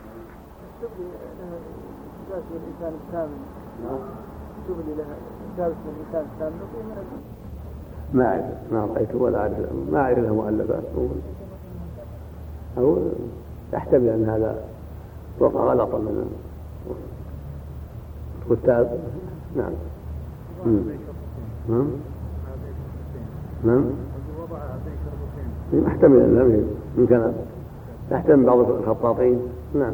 [SPEAKER 3] ما أعرف ما رأيته ولا أعرف ما أعرف له مؤلفات أو يحتمل أن هذا وقع غلطا من الكتاب. نعم نعم نعم يحتمل أن يمكن يحتمل بعض الخطاطين. نعم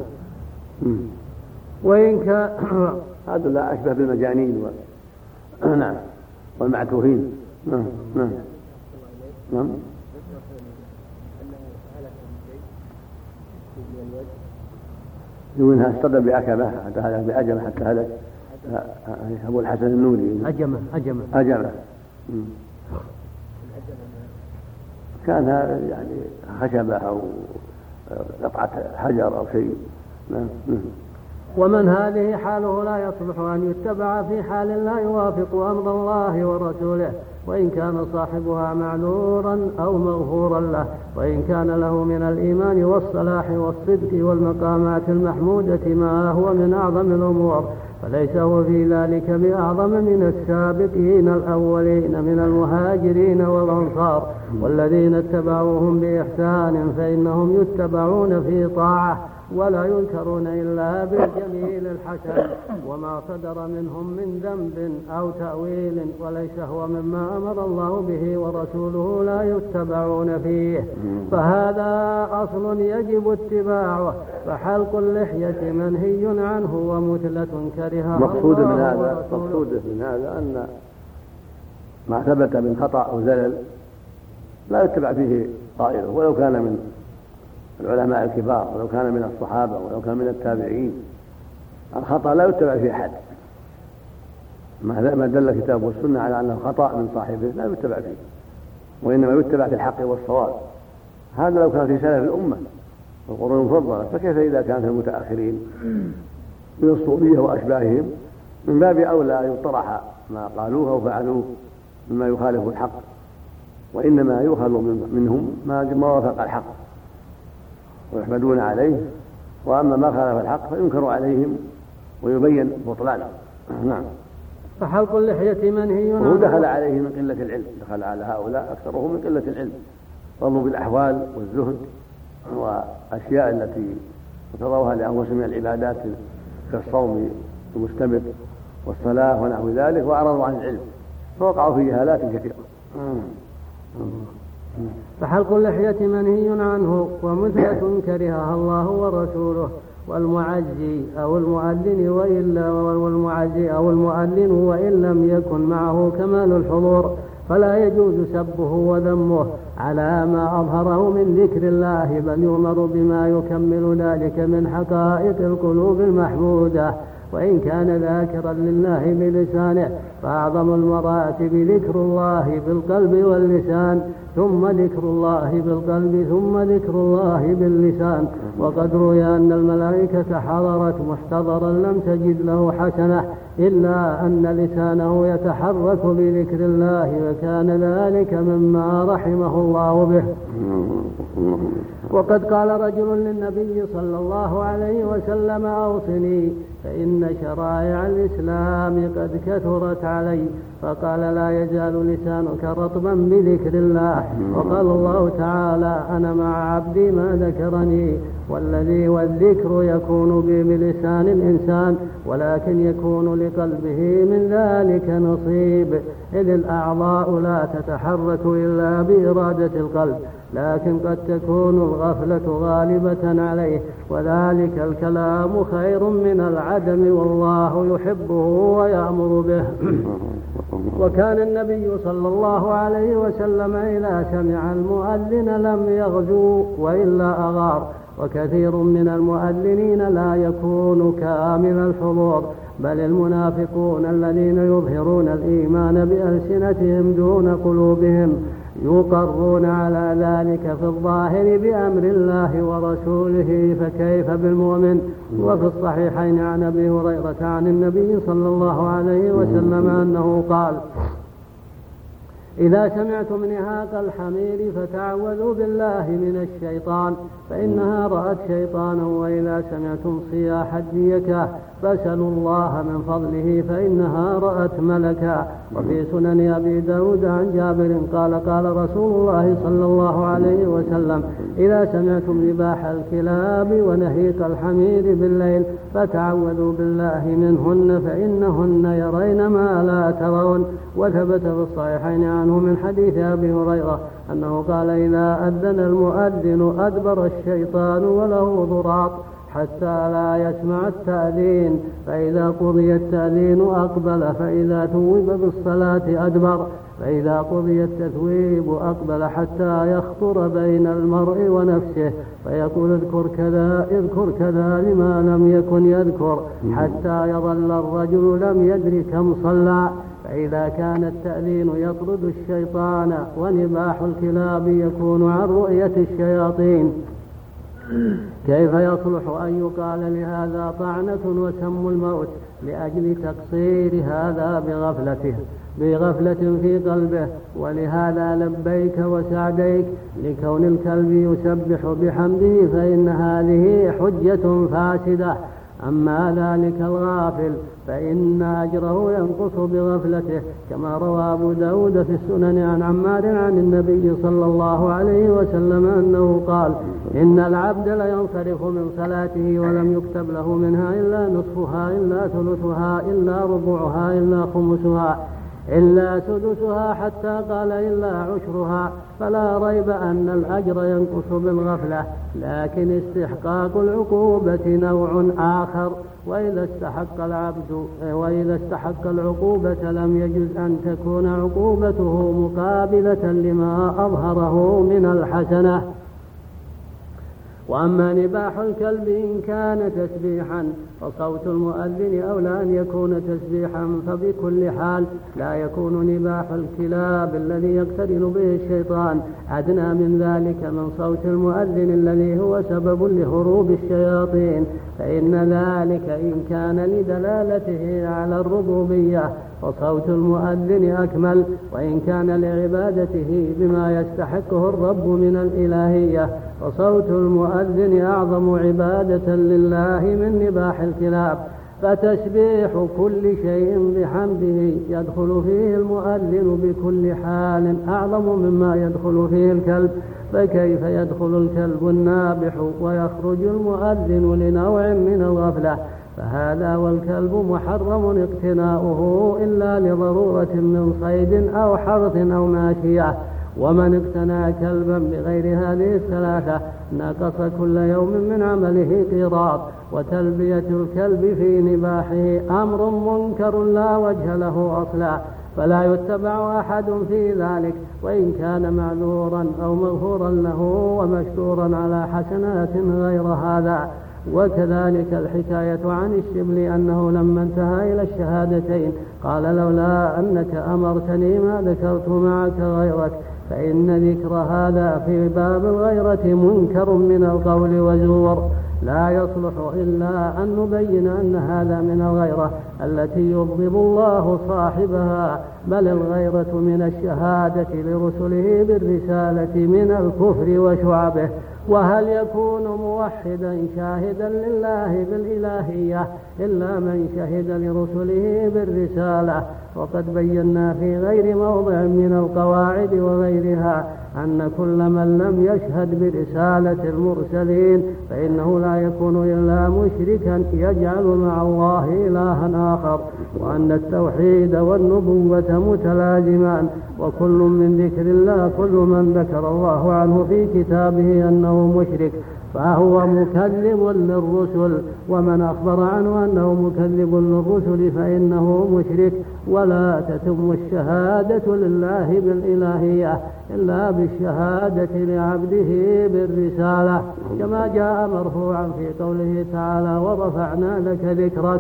[SPEAKER 2] وإن كان
[SPEAKER 3] هذا لا أشبه بالمجانين و... نعم والمعتوهين. نعم نعم نعم يقولها استدى بعكبة حتى هلك بأجمة حتى هلك أبو الحسن النوري
[SPEAKER 2] أجمة أجمة
[SPEAKER 3] أجمة كان يعني خشبة أو قطعة حجر أو شيء. نعم.
[SPEAKER 2] ومن هذه حاله لا يصلح أن يتبع في حال لا يوافق أمر الله ورسوله، وإن كان صاحبها معذورا أو مغفورا له، وإن كان له من الإيمان والصلاح والصدق والمقامات المحمودة ما هو من أعظم الأمور، فليس هو في ذلك بأعظم من السابقين الأولين من المهاجرين والأنصار والذين اتبعوهم بإحسان، فإنهم يتبعون في طاعة ولا يذكرون إلا بالجميل الحسن وما صدر منهم من ذنب أو تأويل، وليس هو مما أمر الله به ورسوله لا يتبعون فيه، فهذا أصل يجب اتباعه. فحلق اللحية منهي عنه ومثلة كرهها
[SPEAKER 3] مقصود من هذا مقصود من هذا أن ما ثبت من خطأ أو زلل لا يتبع فيه قائله، ولو كان من العلماء الكبار ولو كان من الصحابة ولو كان من التابعين. الخطأ لا يتبع فيه أحد، ما دل الكتاب والسنة على أنه خطأ من صاحبه لا يتبع فيه، وإنما يتبع في الحق والصواب. هذا لو كان في سلف الأمة والقرون المفضلة، فكيف إذا كان في المتأخرين من الصوفية وأشباههم؟ من باب أولى يطرح ما قالوه أو فعلوه مما يخالف الحق، وإنما يؤخذ منهم ما وافق الحق ويحمدون عليه، وأما ما خالف الحق فينكر عليهم ويبين بطلانه. نعم.
[SPEAKER 2] فحلق اللحية منهي عنه.
[SPEAKER 3] وهو دخل عليه من قلة العلم، دخل على هؤلاء أكثرهم من قلة العلم، ظلوا بالأحوال والزهد وأشياء التي اقتضوها لأنفسهم من العبادات كالصوم المستمر والصلاة ونحو ذلك، وأعرضوا عن العلم فوقعوا في جهالات كثيرة.
[SPEAKER 2] فحلق اللحية منهي عنه ومثلة كرهها الله ورسوله، والمعزي أو المؤذن وإلا والمعزي أو المؤذن وإن لم يكن معه كمال الحضور فلا يجوز سبه وذمه على ما أظهره من ذكر الله، بل يؤمر بما يكمل ذلك من حقائق القلوب المحمودة، وإن كان ذاكرا لله بلسانه، فأعظم المراتب ذكر الله بالقلب واللسان، ثم ذكر الله بالقلب، ثم ذكر الله باللسان. وقد روي أن الملائكة حضرت محتضرا لم تجد له حسنة إلا أن لسانه يتحرك بذكر الله، وكان ذلك مما رحمه الله به. وقد قال رجل للنبي صلى الله عليه وسلم: أوصني فإن شرائع الإسلام قد كثرت علي. فقال: لا يزال لسانك رطبا بذكر الله. وقال الله تعالى: أنا مع عبدي ما ذكرني. والذي والذكر يكون بلسان الإنسان، ولكن يكون لقلبه من ذلك نصيب، إذ الأعضاء لا تتحرك إلا بإرادة القلب، لكن قد تكون الغفلة غالبة عليه، وذلك الكلام خير من العدم، والله يحبه ويأمر به. وكان النبي صلى الله عليه وسلم إذا سمع المؤذن لم يغزو وإلا أغار. وكثير من المؤذنين لا يكون كامل الحضور، بل المنافقون الذين يظهرون الإيمان بألسنتهم دون قلوبهم يقرون على ذلك في الظاهر بأمر الله ورسوله، فكيف بالمؤمن؟ وفي الصحيحين عن أبي هريرة عن النبي صلى الله عليه وسلم أنه قال: إذا سمعتم نهاق الحمير فتعوذوا بالله من الشيطان فإنها رأت شيطانا، وإذا سمعتم صياح الديكة فاسألوا الله من فضله فإنها رأت ملكا. وفي سنن أبي داود عن جابر قال: قال رسول الله صلى الله عليه وسلم: إذا سمعتم نباح الكلاب ونهيق الحمير بالليل فتعوذوا بالله منهن فإنهن يرين ما لا ترون. وثبت في الصحيحين عنه من حديث أبي هريرة أنه قال: إذا أذن المؤذن أدبر الشيطان وله ضراط حتى لا يسمع التأذين، فإذا قضي التأذين أقبل، فإذا ثوب بالصلاة أدبر، فإذا قضي التثويب أقبل حتى يخطر بين المرء ونفسه فيقول: اذكر كذا اذكر كذا لما لم يكن يذكر، حتى يظل الرجل لم يدر كم صلى. فإذا كان التأذين يطرد الشيطان ونباح الكلاب يكون عن رؤية الشياطين، كيف يصلح أن يقال لهذا طعنة وسم الموت لأجل تقصير هذا بغفلته بغفلة في قلبه؟ ولهذا لبيك وسعديك لكون الكلب يسبح بحمده، فإن هذه حجة فاسدة. أما ذلك الغافل فإن أجره ينقص بغفلته، كما روى أبو داود في السنن عن عمار عن النبي صلى الله عليه وسلم أنه قال: إن العبد لينصرف من صلاته ولم يكتب له منها إلا نصفها إلا ثلثها إلا ربعها إلا خمسها إلا سدسها، حتى قال إلا عشرها. فلا ريب أن الأجر ينقص بالغفلة، لكن استحقاق العقوبة نوع آخر. وإذا استحق العبد وإذا استحق العقوبة لم يجز أن تكون عقوبته مقابلة لما أظهره من الحسنة. وأما نباح الكلب إن كان تسبيحا فصوت المؤذن أولى أن يكون تسبيحا، فبكل حال لا يكون نباح الكلاب الذي يقترن به الشيطان أدنى من ذلك من صوت المؤذن الذي هو سبب لهروب الشياطين، فإن ذلك إن كان لدلالته على الربوبية فصوت المؤذن أكمل، وإن كان لعبادته بما يستحقه الرب من الإلهية فصوت المؤذن أعظم عبادة لله من نباح الكلاب. فتسبيح كل شيء بحمده يدخل فيه المؤذن بكل حال أعظم مما يدخل فيه الكلب، فكيف يدخل الكلب النابح ويخرج المؤذن لنوع من الغفلة؟ فهذا والكلب محرم اقتناؤه إلا لضرورة من صيد أو حرث أو ماشية. ومن اقتنى كلبا بغير هذه الثلاثة نقص كل يوم من عمله قيراط. وتلبية الكلب في نباحه أمر منكر لا وجه له أصلا، فلا يتبع أحد في ذلك، وإن كان معذورا أو مغفورا له ومشكورا على حسنات غير هذا. وكذلك الحكاية عن الشبلي أنه لما انتهى إلى الشهادتين قال لولا أنك أمرتني ما ذكرت معك غيرك، فإن ذكر هذا في باب الغيرة منكر من القول وزور، لا يصلح إلا أن نبين أن هذا من الغيرة التي يغضب الله صاحبها، بل الغيرة من الشهادة لرسله بالرسالة من الكفر وشعبه. وهل يكون موحدا شاهدا لله بالإلهية إلا من شهد لرسله بالرسالة؟ وقد بينا في غير موضع من القواعد وغيرها أن كل من لم يشهد برسالة المرسلين فإنه لا يكون إلا مشركا يجعل مع الله إلها آخر، وأن التوحيد والنبوة متلازمان، وكل من ذكر الله كل من ذكر الله عنه في كتابه أنه مشرك فهو مكذب للرسل، ومن أخبر عنه أنه مكذب للرسل فإنه مشرك. ولا تتم الشهادة لله بالإلهية إلا بالشهادة لعبده بالرسالة، كما جاء مرفوعا في قوله تعالى ورفعنا لك ذكرك.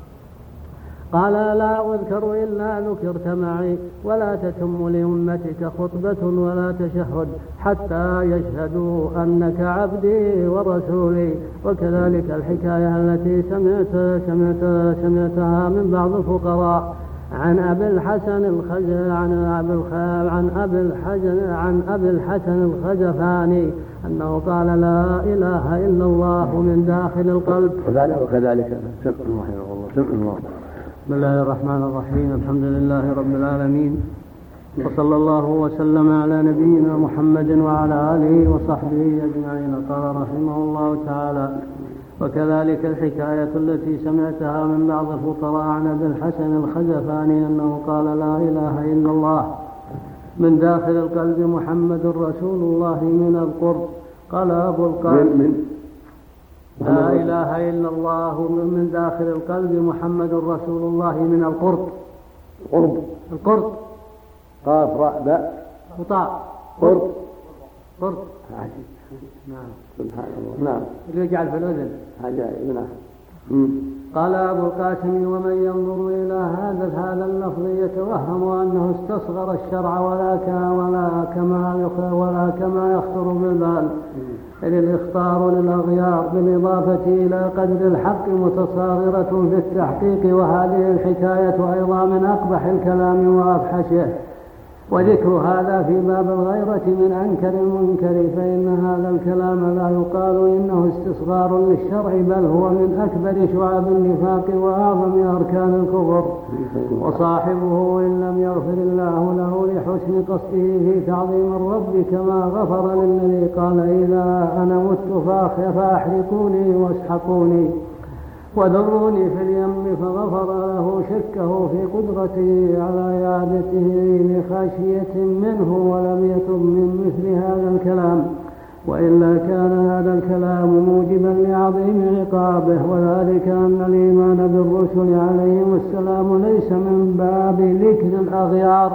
[SPEAKER 2] قال لا أذكر إلا ذكرت معي، ولا تتم لأمتك خطبة ولا تشهد حتى يشهدوا أنك عبدي ورسولي. وكذلك الحكاية التي سمعت سمعت سمعتها من بعض الفقراء عن أبي الحسن الخز عن أبي الخ عن أبي الحسن عن أبي الحسن الخزفاني أنه قال لا إله إلا الله من داخل القلب.
[SPEAKER 3] وكذلك سمع الله سمع الله.
[SPEAKER 2] بسم الله الرحمن الرحيم، الحمد لله رب العالمين، وصلى الله وسلم على نبينا محمد وعلى آله وصحبه أجمعين. قال رحمه الله تعالى وكذلك الحكاية التي سمعتها من بعض الفقراء عن أبي الحسن الخزفاني أنه قال لا إله إلا الله من داخل القلب محمد رسول الله من القرب. قال أبو القاسم لا إله إلا الله من داخل القلب محمد رسول الله من القرب.
[SPEAKER 3] قرب
[SPEAKER 2] القرب
[SPEAKER 3] قاف راء باء
[SPEAKER 2] وطاء
[SPEAKER 3] قرب
[SPEAKER 2] قرب.
[SPEAKER 3] نعم سبحان الله. نعم
[SPEAKER 2] يجعل في الأذن
[SPEAKER 3] عجائب. نعم.
[SPEAKER 2] قال أبو القاسم ومن ينظر إلى هذا هذا اللفظ يتوهم أنه استصغر الشرع ولا ولا كما ولا كما يخطر بالبال، إذ الإخطار للأغيار بالإضافة إلى قدر الحق متصاغرة في التحقيق، وهذه الحكاية أيضا من أقبح الكلام وأفحشه. وذكر هذا في باب الغيرة من أنكر المنكر، فإن هذا الكلام لا يقال إنه استصغار للشرع، بل هو من أكبر شعاب النفاق وأعظم أركان الكفر. وصاحبه إن لم يغفر الله له لحسن قصده في تعظيم الرب كما غفر للذي قال إذا أنا مت فأحرقوني واسحقوني وذروني في اليم، فغفر له شكه في قدرته على إعادته لخشية منه ولم يتب من مثل هذا الكلام، وإلا كان هذا الكلام موجبا لعظيم عقابه. وذلك أن الإيمان بالرسل عليهم السلام ليس من باب ذكر الأغيار،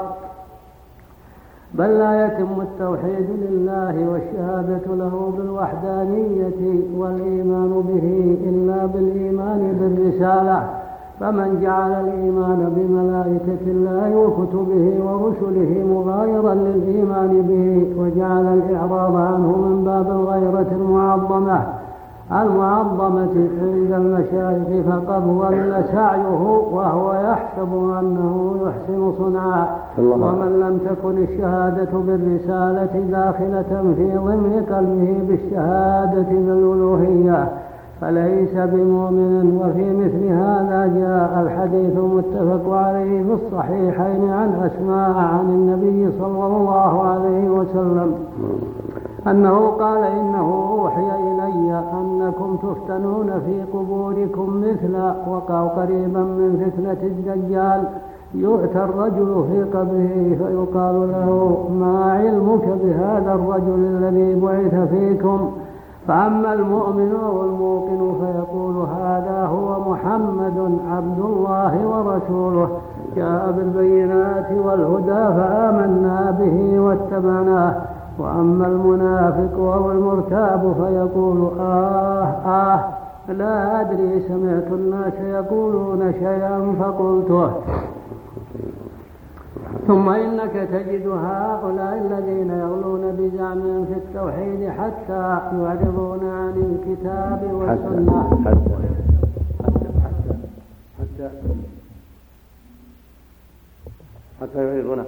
[SPEAKER 2] بل لا يتم التوحيد لله والشهادة له بالوحدانية والإيمان به إلا بالإيمان بالرسالة. فمن جعل الإيمان بملائكة الله وكتبه ورسله مغايرا للإيمان به وجعل الإعراض عنه من باب الغيرة المعظمة المعظمة عند المشايخ فقد ضل سعيه وهو يحسب أنه يحسن صنعا. ومن لم تكن الشهادة بالرسالة داخلة في ضمن قلبه بالشهادة بالألوهية فليس بمؤمن. وفي مثل هذا جاء الحديث متفق عليه في الصحيحين عن أسماء عن النبي صلى الله عليه وسلم أنه قال إنه أوحي إلي أنكم تفتنون في قبوركم مثل وقع قريبا من فتنة الدجال، يؤتى الرجل في قبره فيقال له ما علمك بهذا الرجل الذي بعث فيكم؟ فأما المؤمن والموقن فيقول هذا هو محمد عبد الله ورسوله جاء بالبينات والهدى فآمنا به واتبعناه. وأما المنافق أو المرتاب فيقول آه آه لا أدري سمعت الناس يقولون شيئا فقلته. ثم إنك تجد هؤلاء الذين يغلون بزعمهم في التوحيد حتى يعرضون عن الكتاب والسنة
[SPEAKER 3] حتى حتى حتى حتى يعرضون.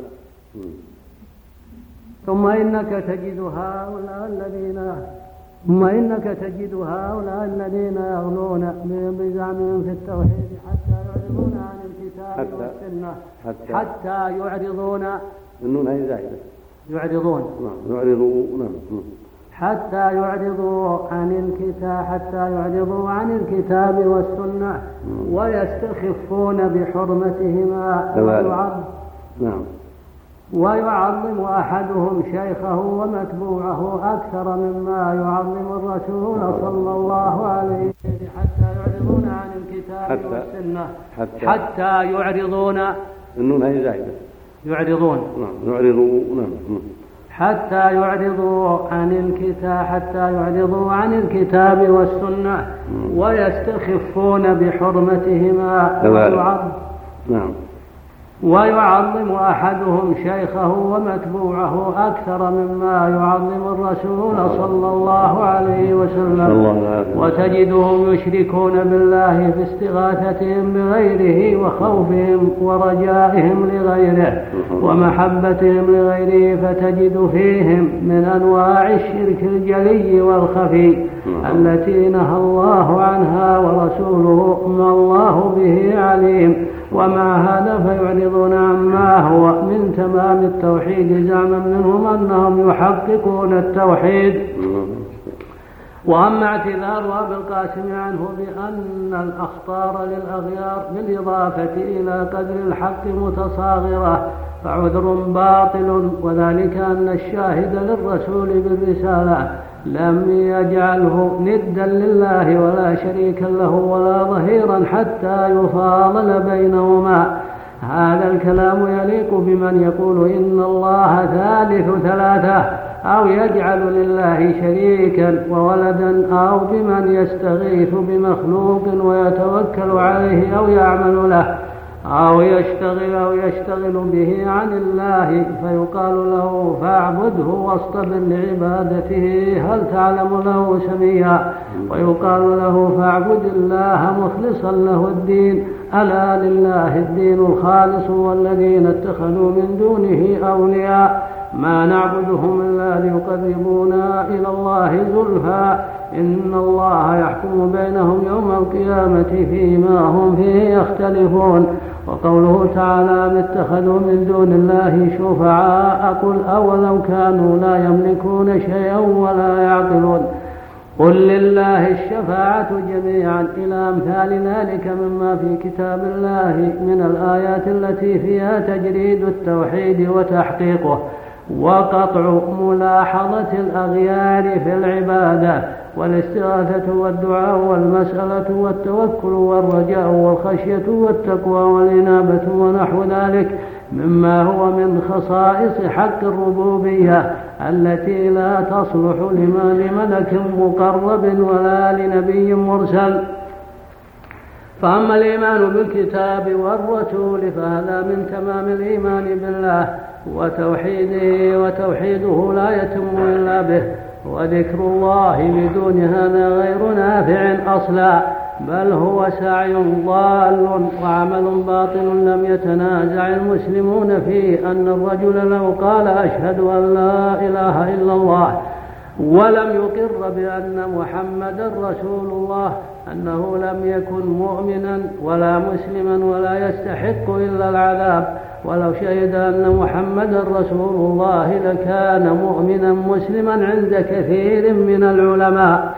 [SPEAKER 2] ثم إنك تجد هؤلاء الذين ثم إنك تجد هؤلاء الذين يغلون بزعمهم في التوحيد حتى يعرضون عن الكتاب
[SPEAKER 3] حتى
[SPEAKER 2] والسنة
[SPEAKER 3] حتى,
[SPEAKER 2] حتى يعرضون
[SPEAKER 3] النون هي زائدة
[SPEAKER 2] يعرضون
[SPEAKER 3] يعرضون
[SPEAKER 2] حتى يعرضوا عن الكتاب حتى يعرضوا عن الكتاب والسنة ويستخفون بحرمتهما ويعظم
[SPEAKER 3] نعم
[SPEAKER 2] ويعظم أحدهم شيخه ومتبوعه أكثر مما يعظم الرسول صلى الله عليه وسلم حتى يعرضون عن الكتاب
[SPEAKER 3] حتى
[SPEAKER 2] والسنة
[SPEAKER 3] حتى,
[SPEAKER 2] حتى يعرضون
[SPEAKER 3] النون هي زائدة
[SPEAKER 2] يعرضون
[SPEAKER 3] نعم يعرضون
[SPEAKER 2] حتى يعرضوا عن الكتاب حتى يعرضوا عن الكتاب والسنة ويستخفون بحرمتهما ويعظم
[SPEAKER 3] نعم
[SPEAKER 2] ويعظم أحدهم شيخه ومتبوعه أكثر مما يعظم الرسول صلى الله عليه وسلم. وتجدهم يشركون بالله في استغاثتهم بغيره وخوفهم ورجائهم لغيره ومحبتهم لغيره، فتجد فيهم من أنواع الشرك الجلي والخفي التي نهى الله عنها ورسوله ما الله به عليم. ومع هذا فيعرضون عما هو من تمام التوحيد زعما منهم أنهم يحققون التوحيد. وأما اعتذار أبي القاسم عنه بأن الأخطار للأغيار بالإضافة إلى قدر الحق متصاغرة فعذر باطل، وذلك أن الشاهد للرسول بالرسالة لم يجعله ندا لله ولا شريكا له ولا ظهيرا حتى يفاضل بينهما. هذا الكلام يليق بمن يقول إن الله ثالث ثلاثة أو يجعل لله شريكا وولدا، أو بمن يستغيث بمخلوق ويتوكل عليه أو يعمل له أو يشتغل أو يشتغل به عن الله، فيقال له فاعبده واصطبر لعبادته هل تعلم له سميا، ويقال له فاعبد الله مخلصا له الدين ألا لله الدين الخالص والذين اتخذوا من دونه أولياء ما نعبدهم إلا ليقربونا إلى الله زلفى إن الله يحكم بينهم يوم القيامة فيما هم فيه يختلفون. وقوله تعالى اتخذوا من دون الله شفعاء قل أولو كانوا لا يملكون شيئا ولا يعقلون قل لله الشفاعة جميعا إلى أمثال ذلك مما في كتاب الله من الآيات التي فيها تجريد التوحيد وتحقيقه وقطع ملاحظة الأغيار في العبادة والاستغاثة والدعاء والمسألة والتوكل والرجاء والخشية والتقوى والإنابة ونحو ذلك مما هو من خصائص حق الربوبية التي لا تصلح لما لملك مقرب ولا لنبي مرسل. فأما الإيمان بالكتاب والرسول فهذا من تمام الإيمان بالله وتوحيده، وتوحيده لا يتم إلا به، وذكر الله بدون هذا غير نافع أصلا، بل هو سعي ضال وعمل باطل لم يتنازع المسلمون فيه. أن الرجل لو قال أشهد أن لا إله إلا الله ولم يقر بأن محمدا رسول الله أنه لم يكن مؤمنا ولا مسلما ولا يستحق إلا العذاب، ولو شهد أن محمدا رسول الله لكان مؤمنا مسلما عند كثير من العلماء.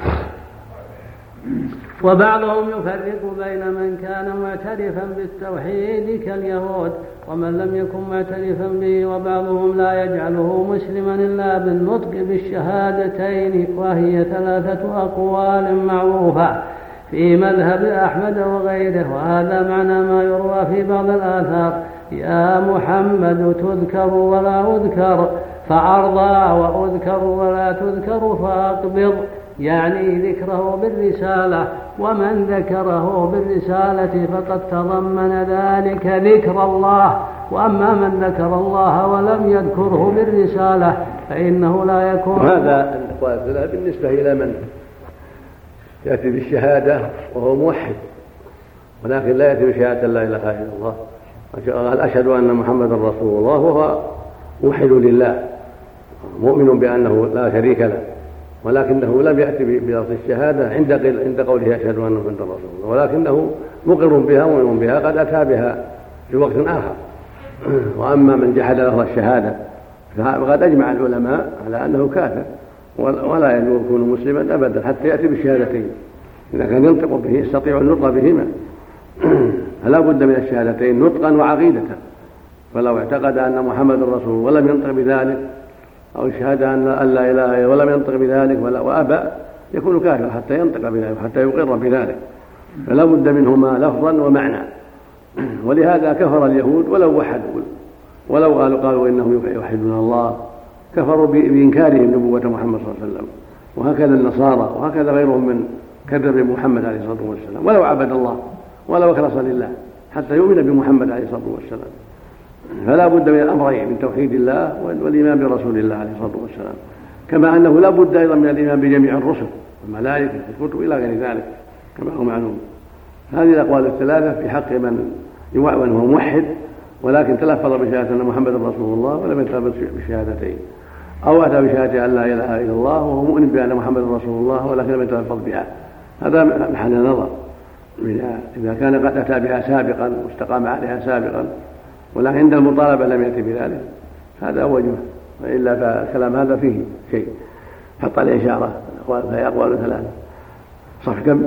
[SPEAKER 2] وبعضهم يفرق بين من كان معترفا بالتوحيد كاليهود ومن لم يكن معترفا به، وبعضهم لا يجعله مسلما إلا بالنطق بالشهادتين، وهي ثلاثة أقوال معروفة في مذهب أحمد وغيره. وهذا معنى ما يروى في بعض الآثار: يا محمد تذكر ولا أذكر فأرضى، وأذكر ولا تذكر فأقبض. يعني ذكره بالرسالة، ومن ذكره بالرسالة فقد تضمن ذلك ذكر الله. وأما من ذكر الله ولم يذكره بالرسالة فإنه لا يكون.
[SPEAKER 3] هذا بالنسبة إلى من يأتي بالشهادة وهو موحد، ولكن لا يأتي بشهادة لا إله إلا الله، قال أشهد أن محمدا رسول الله، وهو موحد لله مؤمن بأنه لا شريك له، ولكنه لم يأتي بلفظ الشهادة عند عند قوله أشهد أن محمدا رسول الله، ولكنه مقر بها ومؤمن بها، قد أتى بها في وقت آخر. وأما من جحد لفظ الشهادة فقد أجمع العلماء على أنه كافر ولا يكون مسلما أبدا حتى يأتي بالشهادتين، إذا كان ينطق به يستطيع النطق بهما، فلا بد من الشهادتين نطقا وعقيدة. فلو اعتقد أن محمد رسول ولم ينطق بذلك، أو شهد أن لا إله إلا ولم ينطق بذلك وأبى، يكون كافر حتى ينطق بذلك وحتى يقر بذلك، فلا بد منهما لفظا ومعنى. ولهذا كفر اليهود ولو وحدوا، ولو قالوا قالوا إنهم يوحدون الله، كفروا بإنكارهم نبوة محمد صلى الله عليه وسلم. وهكذا النصارى وهكذا غيرهم من كذب محمد عليه الصلاة والسلام، ولو عبد الله ولو أخلص لله حتى يؤمن بمحمد عليه الصلاة والسلام. فلا بد من الأمرين، من توحيد الله والإيمان برسول الله عليه الصلاة والسلام، كما أنه لا بد أيضا من الإيمان بجميع الرسل والملائكة والكتب إلى غير ذلك كما هو معلوم. هذه الأقوال الثلاثة في حق من يوعن وهو موحد ولكن تلفظ بشهادة أن محمد رسول الله ولم يتلفظ بشهادتين، أو أتى بشهادة أن لا إله إلا الله وهو مؤمن بأن محمد رسول الله ولكن لم يتلفظ بها، هذا محل نظر. إذا كان قد أتى بها سابقا واستقام عليها سابقا ولكن عند المطالبة لم يأتي بذلك، هذا وجهه، وإلا فالكلام هذا فيه شيء. حط عليه إشارة، فهي أقوال ثلاثة. صف كم؟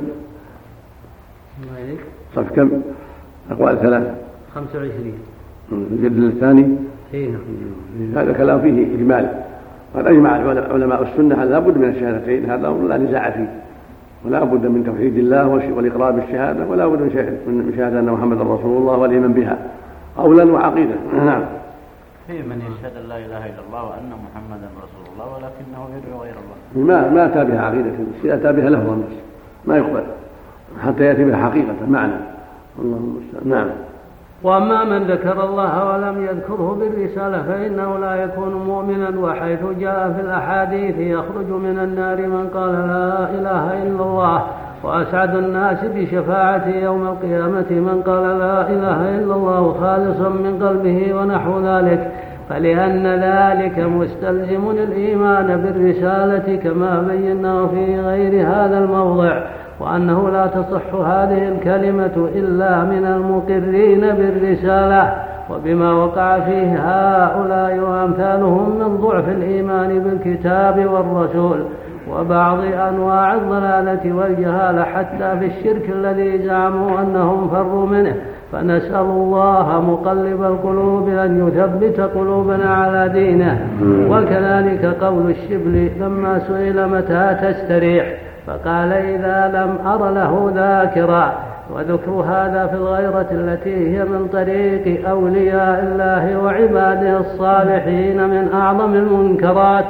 [SPEAKER 3] صف كم؟ أقوال ثلاثة.
[SPEAKER 2] خمسة وعشرين.
[SPEAKER 3] الجلد الثاني. هذا كلام فيه إجمال، قد أجمع علماء السنة على لا بد من الشهادتين، هذا أمر لا نزاع فيه، ولا بد من توحيد الله والإقرار بالشهادة، ولا بد من شهادة أن محمد رسول الله والإيمان بها قولا وعقيدة. نعم.
[SPEAKER 4] في من يشهد أن لا إله إلا الله وأن محمدا رسول الله ولكنه يدعو غير الله،
[SPEAKER 3] ما ما أتى بها عقيدة، أتى بها لفظا بس ما يقبل حتى يأتي بها حقيقة معنى. اللهم استعان. نعم.
[SPEAKER 2] وأما من ذكر الله ولم يذكره بالرسالة فإنه لا يكون مؤمنا. وحيث جاء في الأحاديث يخرج من النار من قال لا إله إلا الله، وأسعد الناس بشفاعة يوم القيامة من قال لا إله إلا الله خالصا من قلبه ونحو ذلك، فلأن ذلك مستلزم الإيمان بالرسالة كما بيناه في غير هذا الموضع، وأنه لا تصح هذه الكلمة إلا من المقرين بالرسالة، وبما وقع فيه هؤلاء وأمثالهم من ضعف الإيمان بالكتاب والرسول وبعض أنواع الضلالة والجهالة حتى في الشرك الذي زعموا أنهم فروا منه. فنسأل الله مقلب القلوب أن يثبت قلوبنا على دينه. وكذلك قول الشبل لما سئل متى تستريح فقال إذا لم أر له ذاكرا. وذكر هذا في الغيرة التي هي من طريق أولياء الله وعباده الصالحين من أعظم المنكرات.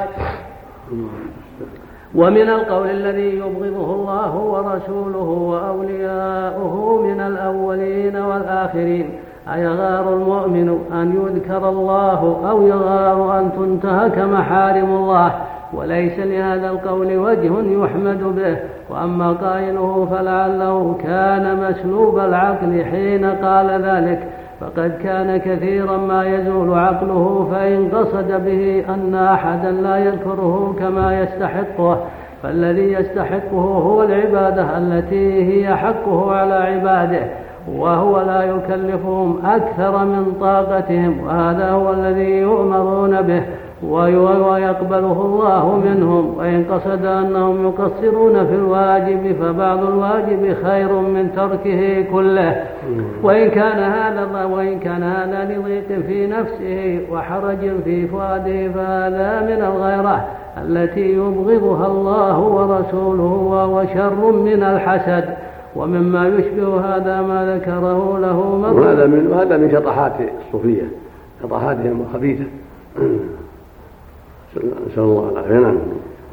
[SPEAKER 2] ومن القول الذي يبغضه الله ورسوله وأولياؤه من الأولين والآخرين، أيغار المؤمن أن يذكر الله أو يغار أن تنتهك محارم الله؟ وليس لهذا القول وجه يحمد به. وأما قائله فلعله كان مسلوب العقل حين قال ذلك، فقد كان كثيرا ما يزول عقله فإن قصد به أن أحدا لا يذكره كما يستحقه، فالذي يستحقه هو العبادة التي هي حقه على عباده، وهو لا يكلفهم أكثر من طاقتهم، وهذا هو الذي يؤمرون به ويقبله الله منهم. وإن قصد أنهم يقصرون في الواجب فبعض الواجب خير من تركه كله. وإن كان هذا وإن كان هذا لضيق في نفسه وحرج في فؤاده فهذا من الغيرة التي يبغضها الله ورسوله وهو شر من الحسد. ومما يشبه هذا ما ذكره له مرة.
[SPEAKER 3] وهذا من وهذا من شطحات الصوفية، شطحاتهم الخبيثة، نسأل الله العافية.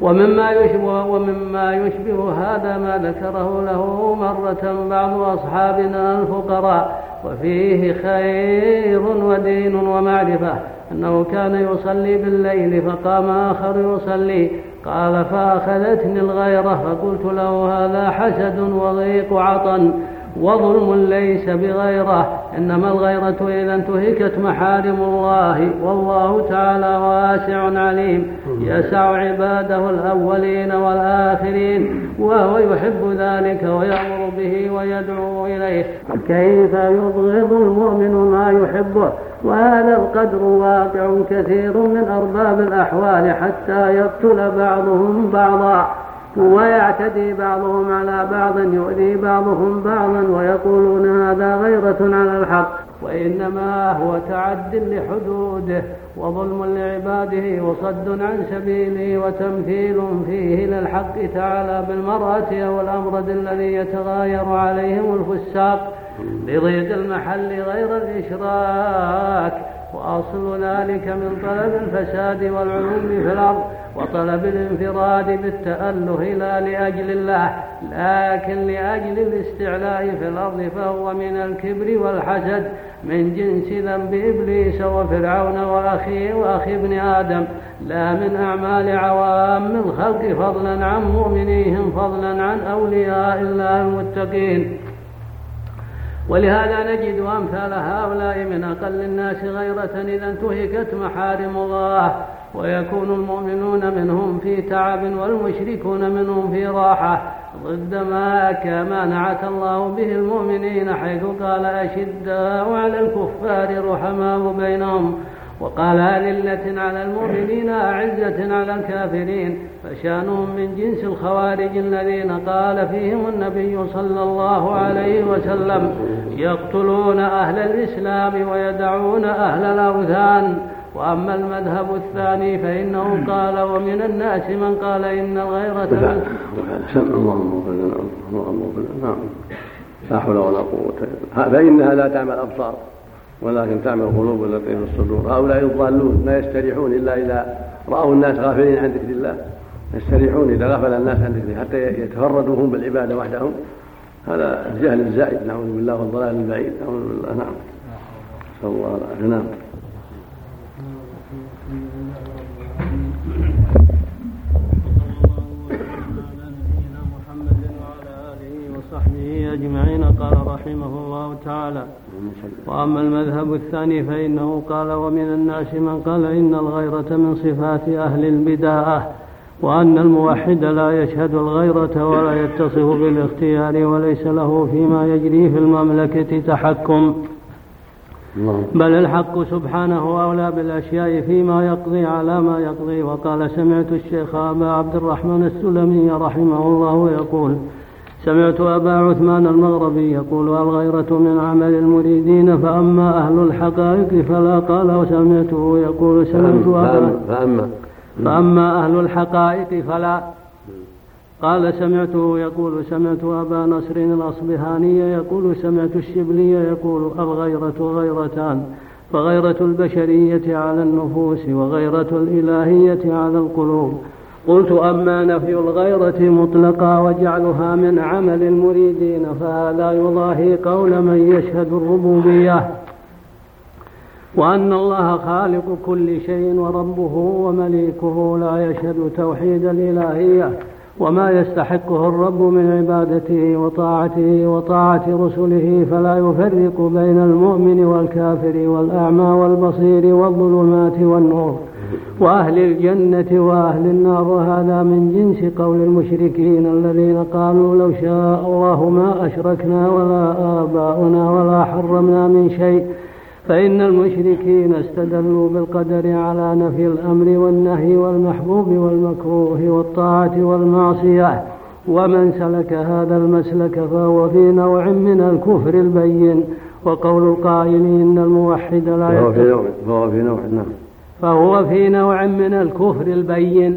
[SPEAKER 2] ومما يشبه, ومما يشبه هذا ما ذكره له مرة بعض أصحابنا الفقراء وفيه خير ودين ومعرفة أنه كان يصلي بالليل فقام آخر يصلي قال فأخذتني الغيرة فقلت له هذا حسد وضيق عطن وظلم ليس بغيرة إنما الغيرة إذا انتهكت محارم الله والله تعالى واسع عليم يسع عباده الأولين والآخرين وهو يحب ذلك ويأمر به ويدعو إليه كيف يبغض المؤمن ما يحبه وهذا القدر واقع كثير من أرباب الأحوال حتى يقتل بعضهم بعضا ويعتدي بعضهم على بعض يؤذي بعضهم بعضا ويقولون هذا غيرة على الحق وإنما هو تعد لحدوده وظلم لعباده وصد عن سبيله وتمثيل فيه للحق تعالى بالمرأة أو الأمرد الذي يتغاير عليهم الفساق لضيق المحل غير الإشراك وأصل ذلك من طلب الفساد والعلوم في الأرض وطلب الانفراد بالتأله لا لأجل الله لكن لأجل الاستعلاء في الأرض فهو من الكبر والحسد من جنس ذنب إبليس وفرعون وأخيه وأخي ابن آدم لا من أعمال عوام الخلق فضلا عن مؤمنيهم فضلا عن أولياء الله المتقين. ولهذا نجد أمثال هؤلاء من أقل الناس غيرة إذا انتهكت محارم الله ويكون المؤمنون منهم في تعب والمشركون منهم في راحة ضد ما كما نعت الله به المؤمنين حيث قال أشداء على الكفار رحماء بينهم وقال أذلة على المؤمنين أعزة على الكافرين فشانهم من جنس الخوارج الذين قال فيهم النبي صلى الله عليه وسلم يقتلون أهل الإسلام ويدعون أهل الأوثان. وأما المذهب الثاني فإنه قال ومن الناس من قال إن الغيرة
[SPEAKER 3] لا حول ولا قوة فإنها لا تعمل الأبصار ولكن تعمل القلوب التي في الصدور. هؤلاء الضالون لا يستريحون إلا إذا رأوا الناس غافلين عن ذكر الله يستريحون إذا غفل الناس عن ذكره حتى يتفردوا هم بالعبادة وحدهم هذا الجهل الزائد نعوذ بالله والضلال البعيد نعوذ بالله. نعم صلى الله عليه وسلم.
[SPEAKER 2] أجمعين. قال رحمه الله تعالى وأما المذهب الثاني فإنه قال ومن الناس من قال إن الغيرة من صفات أهل البداءة وأن الموحد لا يشهد الغيرة ولا يتصف بالاختيار وليس له فيما يجري في المملكة تحكم بل الحق سبحانه أولى بالأشياء فيما يقضي على ما يقضي. وقال سمعت الشيخ أبا عبد الرحمن السلمي رحمه الله يقول سمعت أبا عثمان المغربي يقول الغيرة من عمل المريدين فأما أهل الحقائق فلا قال وسمعته يقول سمعت أبا
[SPEAKER 3] فأما,
[SPEAKER 2] فأما أهل الحقائق فلا قال سمعته يقول سمعت أبا نصر الأصبهاني يقول سمعت الشبلي يقول الغيرة غيرتان فغيرة البشرية على النفوس وغيرة الإلهية على القلوب. قلت أما نفي الغيرة مطلقا وجعلها من عمل المريدين فهذا يضاهي قول من يشهد الربوبية وأن الله خالق كل شيء وربه ومليكه لا يشهد توحيد الإلهية وما يستحقه الرب من عبادته وطاعته وطاعة رسله فلا يفرق بين المؤمن والكافر والأعمى والبصير والظلمات والنور وأهل الجنة وأهل النار وهذا من جنس قول المشركين الذين قالوا لو شاء الله ما أشركنا ولا آباؤنا ولا حرمنا من شيء. فإن المشركين استدلوا بالقدر على نفي الأمر والنهي والمحبوب والمكروه والطاعة والمعصية ومن سلك هذا المسلك فهو في نوع من الكفر البين. وقول القائل إن الموحد لا
[SPEAKER 3] فهو في نوع فهو في نوع نعم
[SPEAKER 2] فهو في نوع من الكفر البين.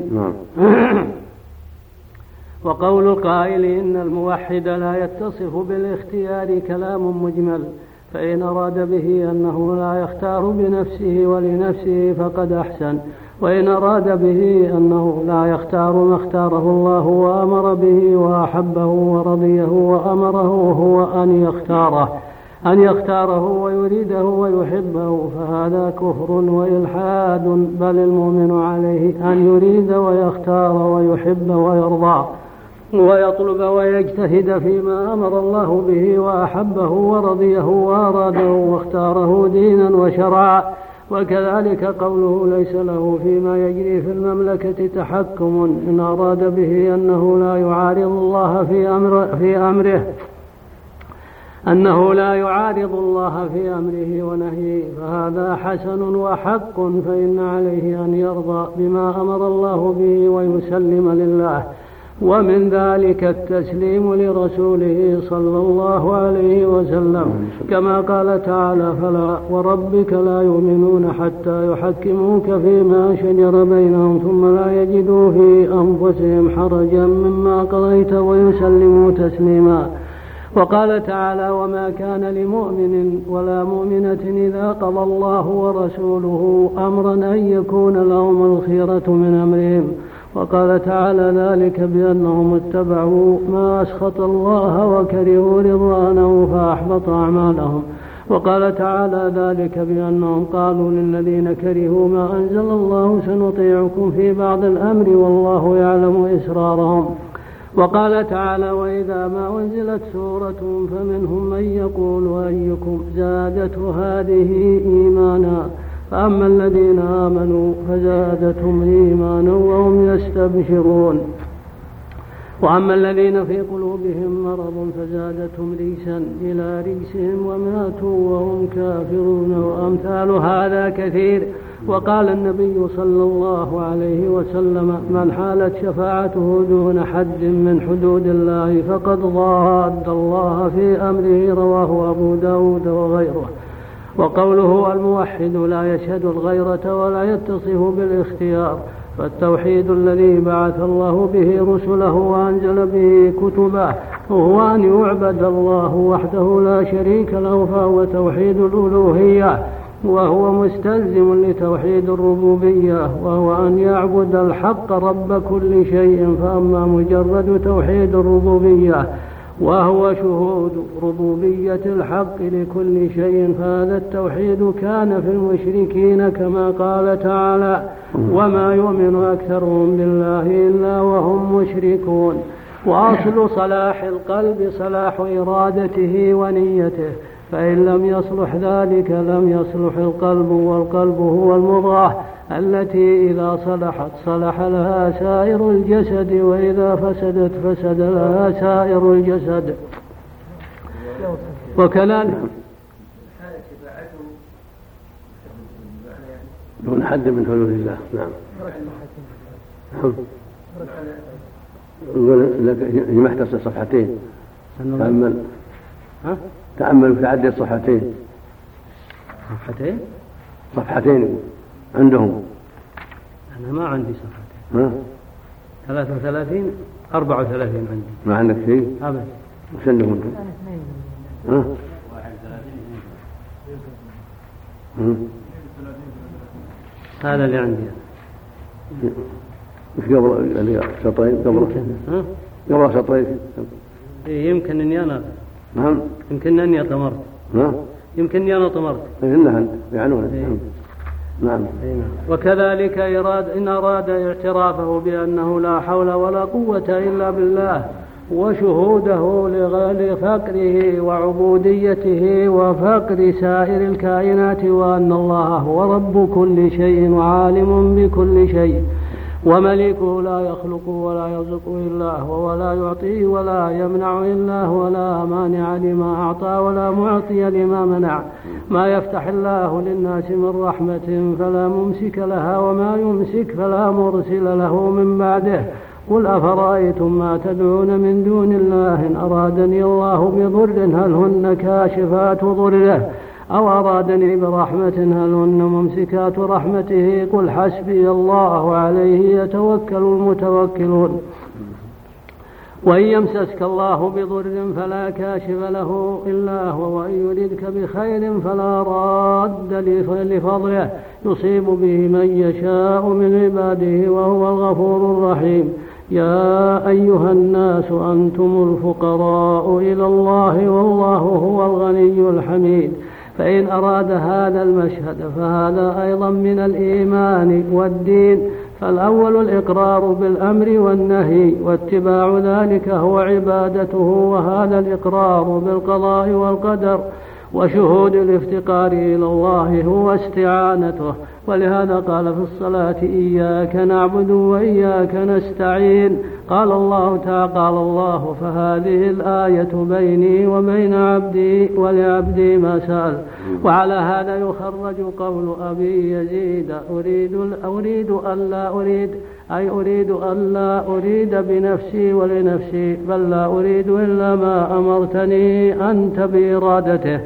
[SPEAKER 2] وقول القائل إن الموحد لا يتصف بالاختيار كلام مجمل فإن أراد به أنه لا يختار بنفسه ولنفسه فقد أحسن وإن أراد به أنه لا يختار ما اختاره الله وأمر به وأحبه ورضيه وأمره هو أن يختاره أن يختاره ويريده ويحبه فهذا كفر وإلحاد، بل المؤمن عليه أن يريد ويختار ويحب ويرضى ويطلب ويجتهد فيما أمر الله به وأحبه ورضيه وأراده واختاره دينا وشرعا. وكذلك قوله ليس له فيما يجري في المملكة تحكم إن أراد به أنه لا يعارض الله في أمر في أمره أنه لا يعارض الله في أمره ونهيه فهذا حسن وحق، فإن عليه أن يرضى بما أمر الله به ويسلم لله. ومن ذلك التسليم لرسوله صلى الله عليه وسلم كما قال تعالى فلا وربك لا يؤمنون حتى يحكموك فيما شجر بينهم ثم لا يجدوا في أنفسهم حرجا مما قضيت ويسلموا تسليما. وقال تعالى وما كان لمؤمن ولا مؤمنة إذا قضى الله ورسوله أمرا أن يكون لهم الخيرة من أمرهم. وقال تعالى ذلك بأنهم اتبعوا ما أسخط الله وكرهوا رضوانه فأحبط أعمالهم. وقال تعالى ذلك بأنهم قالوا للذين كرهوا ما أنزل الله سنطيعكم في بعض الأمر والله يعلم إسرارهم. وقال تعالى وإذا ما أنزلت سورة فمنهم من يقول أيكم زادته هذه إيمانا فأما الذين آمنوا فزادتهم إيمانا وهم يستبشرون وأما الذين في قلوبهم مرض فزادتهم رجسا إلى رجسهم وماتوا وهم كافرون وأمثال هذا كثير. وقال النبي صلى الله عليه وسلم من حالت شفاعته دون حد من حدود الله فقد ضاد الله في أمره، رواه أبو داود وغيره. وقوله الموحد لا يشهد الغيرة ولا يتصف بالاختيار، فالتوحيد الذي بعث الله به رسله وأنزل به كتبه هو أن يعبد الله وحده لا شريك له، فهو توحيد الألوهية، وهو مستلزم لتوحيد الربوبية وهو أن يعبد الحق رب كل شيء. فأما مجرد توحيد الربوبية وهو شهود ربوبية الحق لكل شيء فهذا التوحيد كان في المشركين كما قال تعالى وما يؤمن أكثرهم بالله إلا وهم مشركون. وأصل صلاح القلب صلاح إرادته ونيته، فإن لم يصلح ذلك لم يصلح القلب، والقلب هو المضغة التي إذا صلحت صلح لها سائر الجسد وإذا فسدت فسد لها سائر الجسد. وكذلك
[SPEAKER 3] دون حد من حدود الله. نعم. يقول لك يمحتص صفحتين تأمل تأمل في عدد صفحتين
[SPEAKER 2] صفحتين
[SPEAKER 3] صفحتين عندهم.
[SPEAKER 2] أنا ما عندي صفحتين. ثلاثة وثلاثين أربعة وثلاثين عندي.
[SPEAKER 3] ما عندك شيء؟
[SPEAKER 2] أبدا.
[SPEAKER 3] وش عندهم أنتم؟ ها؟
[SPEAKER 2] هذا اللي عندي.
[SPEAKER 3] مش قبل اللي شطرين قبل؟
[SPEAKER 2] ها؟
[SPEAKER 3] قبل شطرين.
[SPEAKER 2] يمكن إني أنا.
[SPEAKER 3] نعم.
[SPEAKER 2] يمكن أني طمرت.
[SPEAKER 3] ها؟
[SPEAKER 2] يمكن أني أنا طمرت.
[SPEAKER 3] إنها يعنون. نعم.
[SPEAKER 2] وكذلك إراد إن أراد اعترافه بأنه لا حول ولا قوة إلا بالله وشهوده لفقره وعبوديته وفقر سائر الكائنات، وأن الله هو رب كل شيء وعالم بكل شيء وملكه لا يخلق ولا يرزق إلا هو ولا يعطي ولا يمنع إلا هو ولا مانع لما أعطى ولا معطي لما منع. ما يفتح الله للناس من رحمة فلا ممسك لها وما يمسك فلا مرسل له من بعده. قل أفرأيتم ما تدعون من دون الله إن أرادني الله بضر هل هن كاشفات ضره أو أرادني برحمة هل هن ممسكات رحمته. قل حسبي الله عليه يتوكل المتوكلون. وإن يمسسك الله بضر فلا كاشف له إلا هو وإن يردك بخير فلا راد لفضله يصيب به من يشاء من عباده وهو الغفور الرحيم. يا أيها الناس أنتم الفقراء إلى الله والله هو الغني الحميد. فإن أراد هذا المشهد فهذا أيضا من الإيمان والدين. فالأول الإقرار بالأمر والنهي واتباع ذلك هو عبادته، وهذا الإقرار بالقضاء والقدر وشهود الافتقار إلى الله هو استعانته. ولهذا قال في الصلاة إياك نعبد وإياك نستعين. قال الله تعالى قال الله فهذه الآية بيني وبين عبدي ولعبدي ما سأل. وعلى هذا يخرج قول أبي يزيد أريد أريد ألا أريد أي أريد ألا أريد بنفسي ولنفسي بل لا أريد إلا ما أمرتني أنت بإرادته.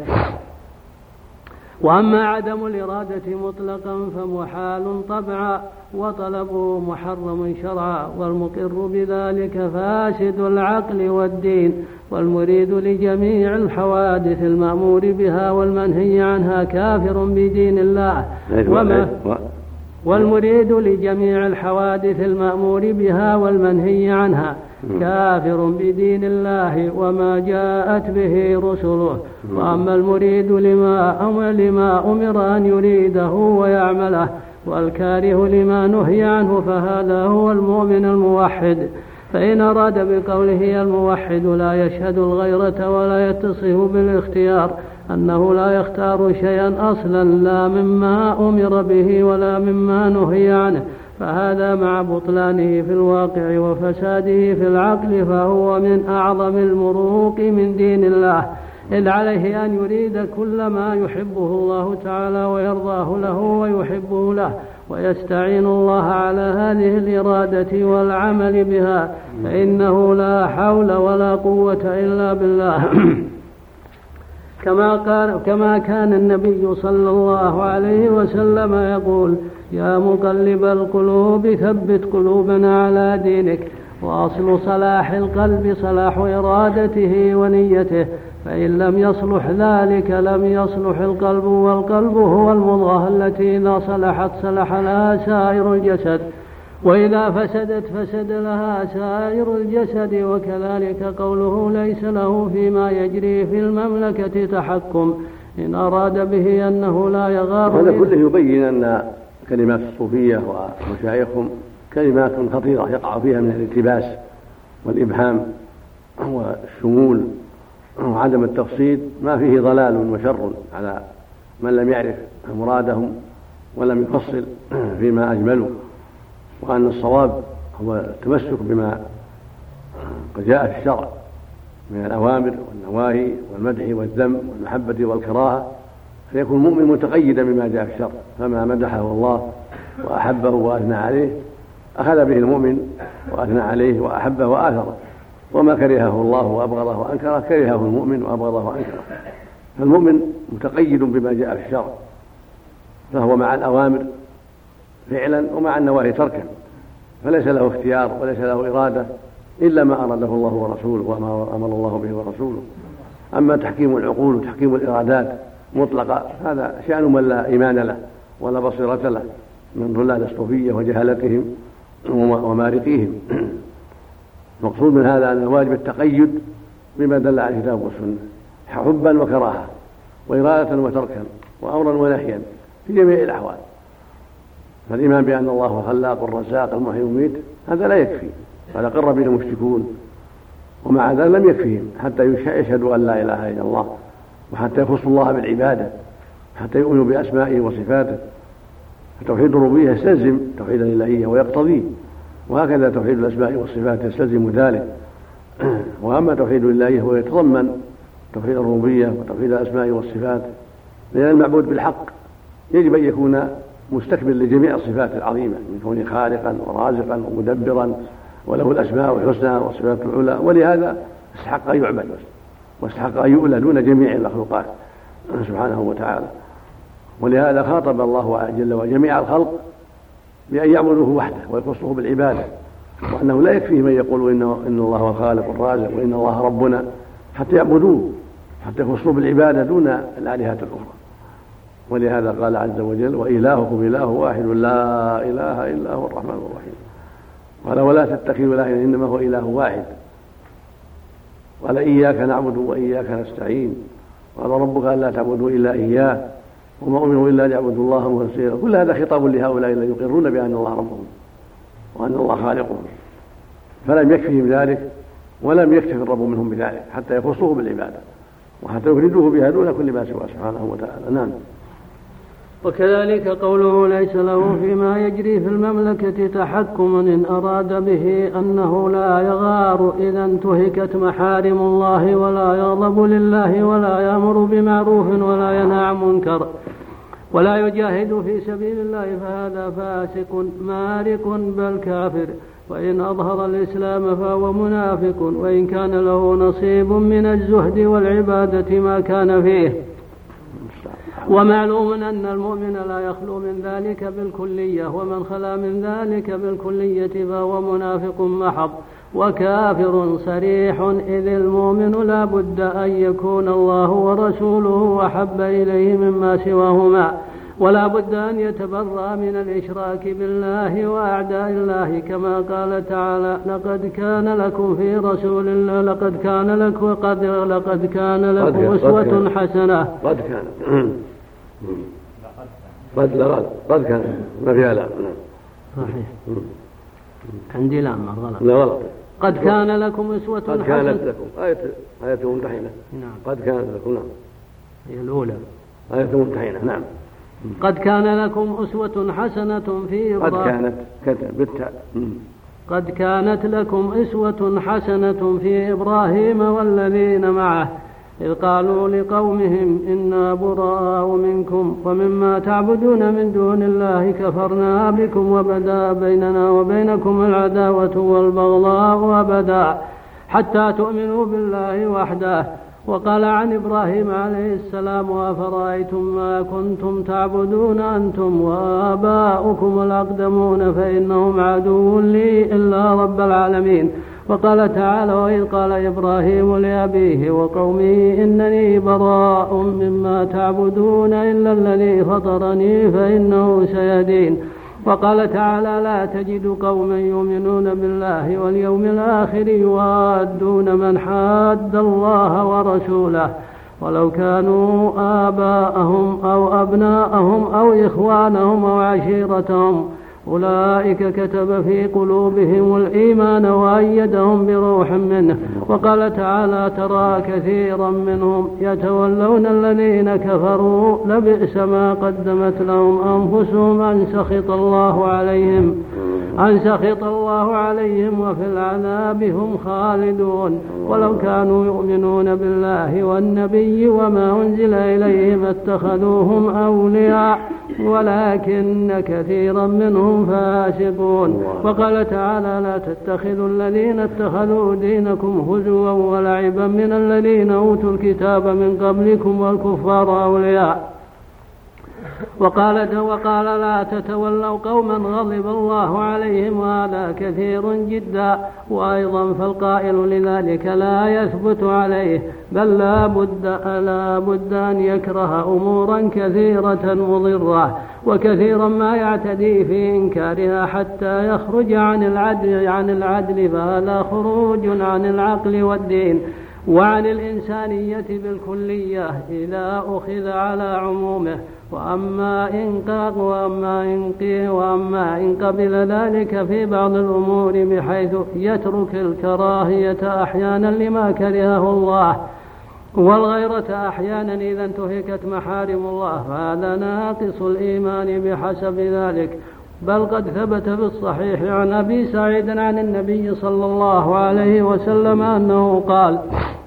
[SPEAKER 2] وأما عدم الإرادة مطلقا فمحال طبعا وطلبه محرم شرعا، والمقر بذلك فاسد العقل والدين. والمريد لجميع الحوادث المأمور بها والمنهي عنها كافر بدين الله وما والمريد لجميع الحوادث المأمور بها والمنهي عنها كافر بدين الله وما جاءت به رسله. وأما المريد لما أمر, لما أمر أن يريده ويعمله والكاره لما نهي عنه فهذا هو المؤمن الموحد. فإن أراد بقوله الموحد لا يشهد الغيرة ولا يتصف بالاختيار أنه لا يختار شيئا أصلا لا مما أمر به ولا مما نهي عنه، فهذا مع بطلانه في الواقع وفساده في العقل فهو من أعظم المروق من دين الله. إذ عليه أن يريد كل ما يحبه الله تعالى ويرضاه له ويحبه له، ويستعين الله على هذه الإرادة والعمل بها، فإنه لا حول ولا قوة إلا بالله. كما قال كما كان النبي صلى الله عليه وسلم يقول يا مقلب القلوب ثبت قلوبنا على دينك. وأصل صلاح القلب صلاح إرادته ونيته، فإن لم يصلح ذلك لم يصلح القلب، والقلب هو المضغة التي إذا صلحت صلح لها سائر الجسد، وإذا فسدت فسد لها سائر الجسد. وكذلك قوله ليس له فيما يجري في المملكة تحكم إن أراد به أنه لا يغار.
[SPEAKER 3] هذا كله يبين أن كلمات الصوفية ومشايخهم كلمات خطيرة يقع فيها من الالتباس والإبهام والشمول وعدم التفصيل ما فيه ضلال وشر على من لم يعرف مرادهم ولم يفصل فيما أجملوا، وأن الصواب هو التمسك بما قد جاء في الشرع من الأوامر والنواهي والمدح والذم والمحبة والكراهة، فيكون المؤمن متقيدا بما جاء في الشرع، فما مدحه الله وأحبه وأثنى عليه أخذ به المؤمن وأثنى عليه وأحبه وآثره، وما كرهه الله وأبغضه وأنكره كرهه المؤمن وأبغضه وأنكره. فالمؤمن متقيد بما جاء في الشرع، فهو مع الأوامر فعلا ومع النواهي تركا، فليس له اختيار وليس له إرادة إلا ما أراده الله ورسوله وما أمر الله به ورسوله. أما تحكيم العقول وتحكيم الإرادات مطلقة هذا شأن من لا إيمان له ولا بصيرة له من ضلال الصوفية وجهالتهم ومارقيهم. المقصود من هذا أن الواجب التقيد بما دل عليه الكتاب والسنة حبا وكراهة وإرادة وتركا وأمرا ونهيا في جميع الأحوال. فالإيمان بأن الله هو الخلاق الرزاق المحيي المميت هذا لا يكفي، هذا قر به المشركون، ومع ذلك لم يكفيهم حتى يشهدوا أن لا إله إلا الله، وحتى يخصوا الله بالعبادة، حتى يؤمنوا بأسمائه وصفاته. توحيد الربوبية يستلزم توحيد الإلهية ويقتضيه، وهكذا توحيد الأسماء والصفات يستلزم ذلك. وأما توحيد الإلهية هو يتضمن توحيد الربوبية وتوحيد الأسماء والصفات، لأن المعبود بالحق يجب أن يكون مستكمل لجميع الصفات العظيمة من كونه خالقا ورازقا ومدبرا وله الأسماء الحسنى والصفات العلى، ولهذا استحق أن يعبد واستحق أن يؤلى دون جميع المخلوقات سبحانه وتعالى. ولهذا خاطب الله جل وعلا جميع الخلق بأن يعبدوه وحده ويخصوه بالعبادة، وأنه لا يكفيه من يقول إن إن الله هو الخالق الرازق وإن الله ربنا حتى يعبدوه، حتى يخصوا بالعبادة دون الآلهة الأخرى. ولهذا قال عز وجل: وإلهكم إله واحد لا إله إلا هو الرحمن الرحيم. قال: ولا تتخذوا إلهين إنما هو إله واحد. قال: إياك نعبد وإياك نستعين. قال: ربك ألا تعبدوا إلا إياه وما أمروا إلا ليعبدوا الله مخلصين. كل هذا خطاب لهؤلاء الذين يقرون بأن الله ربهم وأن الله خالقهم، فلم يكفهم ذلك ولم يكتف الرب منهم بذلك حتى يخصوه بالعبادة وحتى يفردوه بها دون كل ما سواه سبحانه وتعالى. نعم.
[SPEAKER 2] وكذلك قوله: ليس له فيما يجري في المملكة تحكم إن أراد به أنه لا يغار إذا انتهكت محارم الله ولا يغضب لله ولا يأمر بمعروف ولا ينهى عن منكر ولا يجاهد في سبيل الله فهذا فاسق مارق بل كافر. وإن أظهر الإسلام فهو منافق وإن كان له نصيب من الزهد والعبادة ما كان فيه. ومعلوم أن المؤمن لا يخلو من ذلك بالكلية، ومن خلا من ذلك بالكلية فهو منافق محض وكافر صريح، إذ المؤمن لا بد أن يكون الله ورسوله أحب إليه مما سواهما، ولا بد أن يتبرأ من الإشراك بالله وأعداء الله، كما قال تعالى: لقد كان لكم في رسول الله لقد كان لكم قد لقد كان لكم أسوة حسنة.
[SPEAKER 3] قد كان قد لغل قد كان ما فيها لا.
[SPEAKER 2] صحيح. عندي لا ما غلط.
[SPEAKER 3] لا غلط.
[SPEAKER 2] قد كان لكم أسوة حسنة.
[SPEAKER 3] قد كانت لكم آية آية ممتحنة.
[SPEAKER 2] نعم.
[SPEAKER 3] قد كانت لكم. نعم.
[SPEAKER 2] هي الأولى.
[SPEAKER 3] آية ممتحنة. نعم.
[SPEAKER 2] قد كان لكم أسوة حسنة في إبراهيم.
[SPEAKER 3] قد كانت بالتاء.
[SPEAKER 2] قد كانت لكم أسوة حسنة في إبراهيم والذين معه إذ قالوا لقومهم إنا براء منكم ومما تعبدون من دون الله كفرنا بكم وبدا بيننا وبينكم العداوة والبغضاء أبدا حتى تؤمنوا بالله وحده. وقال عن إبراهيم عليه السلام: أفرأيتم ما كنتم تعبدون أنتم وآباؤكم الأقدمون فإنهم عدو لي إلا رب العالمين. وقال تعالى: وإذ قال إبراهيم لأبيه وقومه إنني براء مما تعبدون إلا الذي فطرني فإنه سيهدين. وقال تعالى: لا تجد قوما يؤمنون بالله واليوم الآخر يوادون من حاد الله ورسوله ولو كانوا آباءهم أو أبناءهم أو إخوانهم أو عشيرتهم أولئك كتب في قلوبهم الإيمان وأيدهم بروح منه. وقال تعالى: ترى كثيرا منهم يتولون الذين كفروا لبئس ما قدمت لهم أنفسهم أن سخط الله عليهم أن سخط الله عليهم وفي العذاب هم خالدون. ولو كانوا يؤمنون بالله والنبي وما أنزل إليهم اتخذوهم أولياء ولكن كثيرا منهم فاسقون. وقال تعالى: لا تتخذوا الذين اتخذوا دينكم هزوا ولعبا من الذين أوتوا الكتاب من قبلكم والكفار أولياء. وقال وقال: لا تتولوا قوما غضب الله عليهم وهذا كثير جدا. وأيضا فالقائل لذلك لا يثبت عليه بل لا بد, لا بد أن يكره أمورا كثيرة مضرة وكثيرا ما يعتدي في إنكارها حتى يخرج عن العدل, عن العدل فهذا خروج عن العقل والدين وعن الإنسانية بالكلية إذا أخذ على عمومه. وأما إن وأما إن وأما إن قبل ذلك في بعض الأمور بحيث يترك الكراهية أحيانا لما كرهه الله والغيرة أحيانا إذا انتهكت محارم الله فهذا ناقص الإيمان بحسب ذلك. بل قد ثبت بالصحيح عن أبي سعيد عن النبي صلى الله عليه وسلم أنه قال: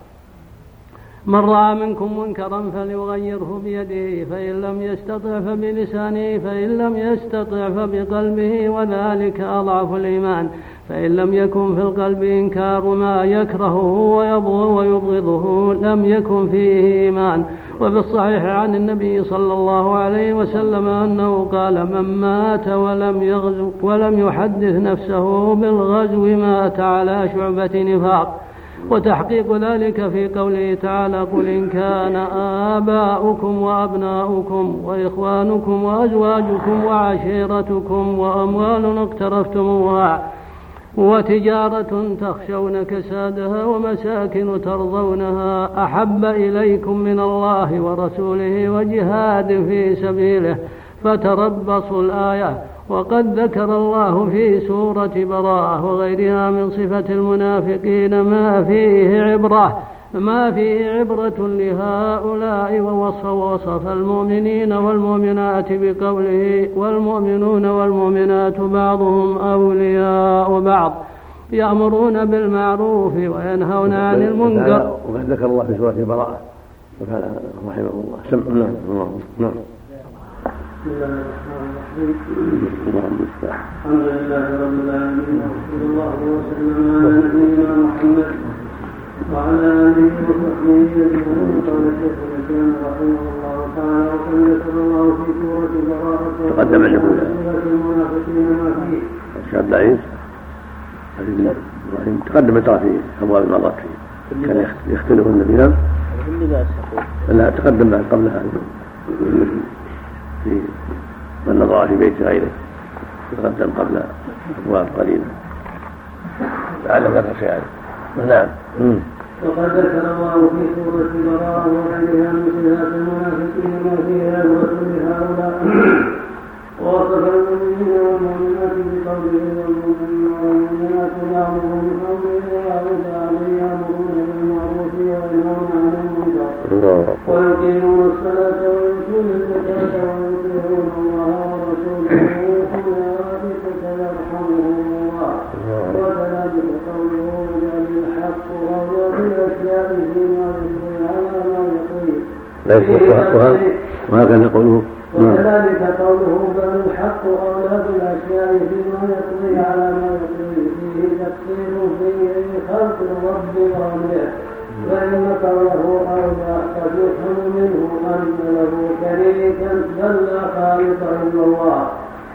[SPEAKER 2] من رأى منكم منكرا فليغيره بيده فإن لم يستطع فبلسانه فإن لم يستطع فبقلبه وذلك أضعف الإيمان. فإن لم يكن في القلب إنكار ما يكرهه ويبغضه لم يكن فيه إيمان. وفي الصحيح عن النبي صلى الله عليه وسلم أنه قال: من مات ولم يغزو ولم يحدث نفسه بالغزو مات على شعبة نفاق. وتحقيق ذلك في قوله تعالى: قل إن كان آباؤكم وأبناؤكم وإخوانكم وأزواجكم وعشيرتكم وأموال اقترفتموها وتجارة تخشون كسادها ومساكن ترضونها أحب إليكم من الله ورسوله وجهاد في سبيله فتربصوا الآية. وقد ذكر الله في سورة براءة وغيرها من صفة المنافقين ما فيه عبرة ما فيه عبرة لهؤلاء ووصف وصف المؤمنين والمؤمنات بقوله: والمؤمنون والمؤمنات بعضهم أولياء بعض يأمرون بالمعروف وينهون عن المنكر.
[SPEAKER 3] وقد ذكر الله في سورة براءة وكان رحمه الله سمع. نعم نعم.
[SPEAKER 2] بسم الله الرحمن الرحيم. الحمد لله رب العالمين، وصلى الله وسلم على نبينا محمد وعلى آله وصحبه أجمعين. قال الشيخ الإسلام رحمه الله تعالى: وقد ذكر الله في سورة براءة
[SPEAKER 3] تقدم عندكم
[SPEAKER 2] المنافقين ما فيه.
[SPEAKER 3] الشيخ عبد العزيز إبراهيم تقدم ترى في أبواب المرات فيه كان يختلفون فيها. لا تقدم بعد قبل هذا في من نظر في بيت غيره تقدم قبل أبواب قليلة لعل ذكر شيئا. نعم.
[SPEAKER 2] وقد ذكر الله في سورة براءة وغيرها من صفات المنافقين ما فيها عبرة لهؤلاء ووصف المؤمنين والمؤمنات بقوله: والمؤمنين والمؤمنات بعضهم أولياء بعض يأمرون بالمعروف وينهون عن المنكر ويقيمون الصلاة ويؤتون الزكاة ويطيعون الله ورسوله أولئك سيرحمهم الله. وكذلك قوله: الحق وهو بالأشياء فيما يقضي على ما يقضي.
[SPEAKER 3] وهكذا قوله:
[SPEAKER 2] وكذلك قوله: بل الحق أولى بالأشياء فيما يقضي على ما يقضي فيه تقصير في خلق الرب وأمره، فإن قوله أولى قد يفهم منه أن له شريكا بل لا خالق إلا الله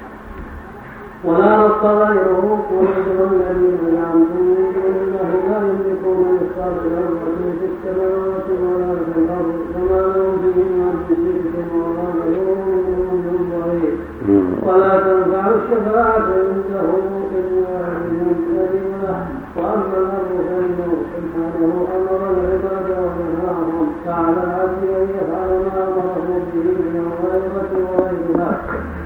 [SPEAKER 2] ولا نص غيره. ويدعو الذين زعمتم من دون الله لا يملكون مثقال ذرة في السماوات ولا في الأرض وما لهم بهما من شرك وما له من ظهير. ولا تنفع الشفاعة عنده إلا لمن أذن له. وأما الأمر فإنه سبحانه أمر العباد ونهاهم فعلى العبد أن يفعل ما أمره به من الغيرة وغيرها.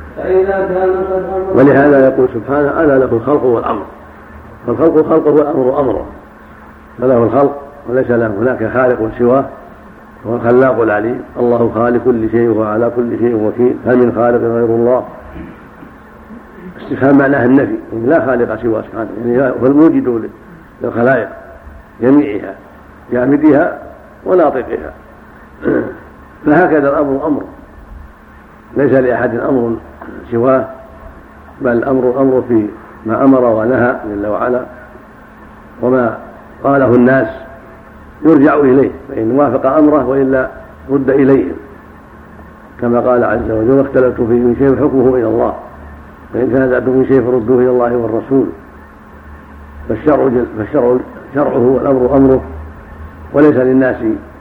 [SPEAKER 3] ولهذا يقول سبحانه: ألا له الخلق والأمر. فالخلق خلقه والأمر أمره، فله الخلق وليس له هناك خالق سواه، هو الخلاق العليم. الله خالق كل شيء وهو على كل شيء وكيل، هل من خالق غير الله؟ استفهام معناه النفي، لا خالق سواه سبحانه، يعني هو الموجد للخلائق جميعها جامدها وناطقها. فهكذا الأمر أمر، ليس لأحد أمر سواه، بل الأمر أمر في ما أمر ونهى جل وعلا، وما قاله الناس يرجع إليه، فإن وافق أمره وإلا رد إليهم، كما قال عز وجل: واختلفتم فيه من شيء حكمه إلى الله، فإن تنازعتم من شيء فردوه إلى الله والرسول. فالشرع فالشرع شرعه والأمر أمره، وليس للناس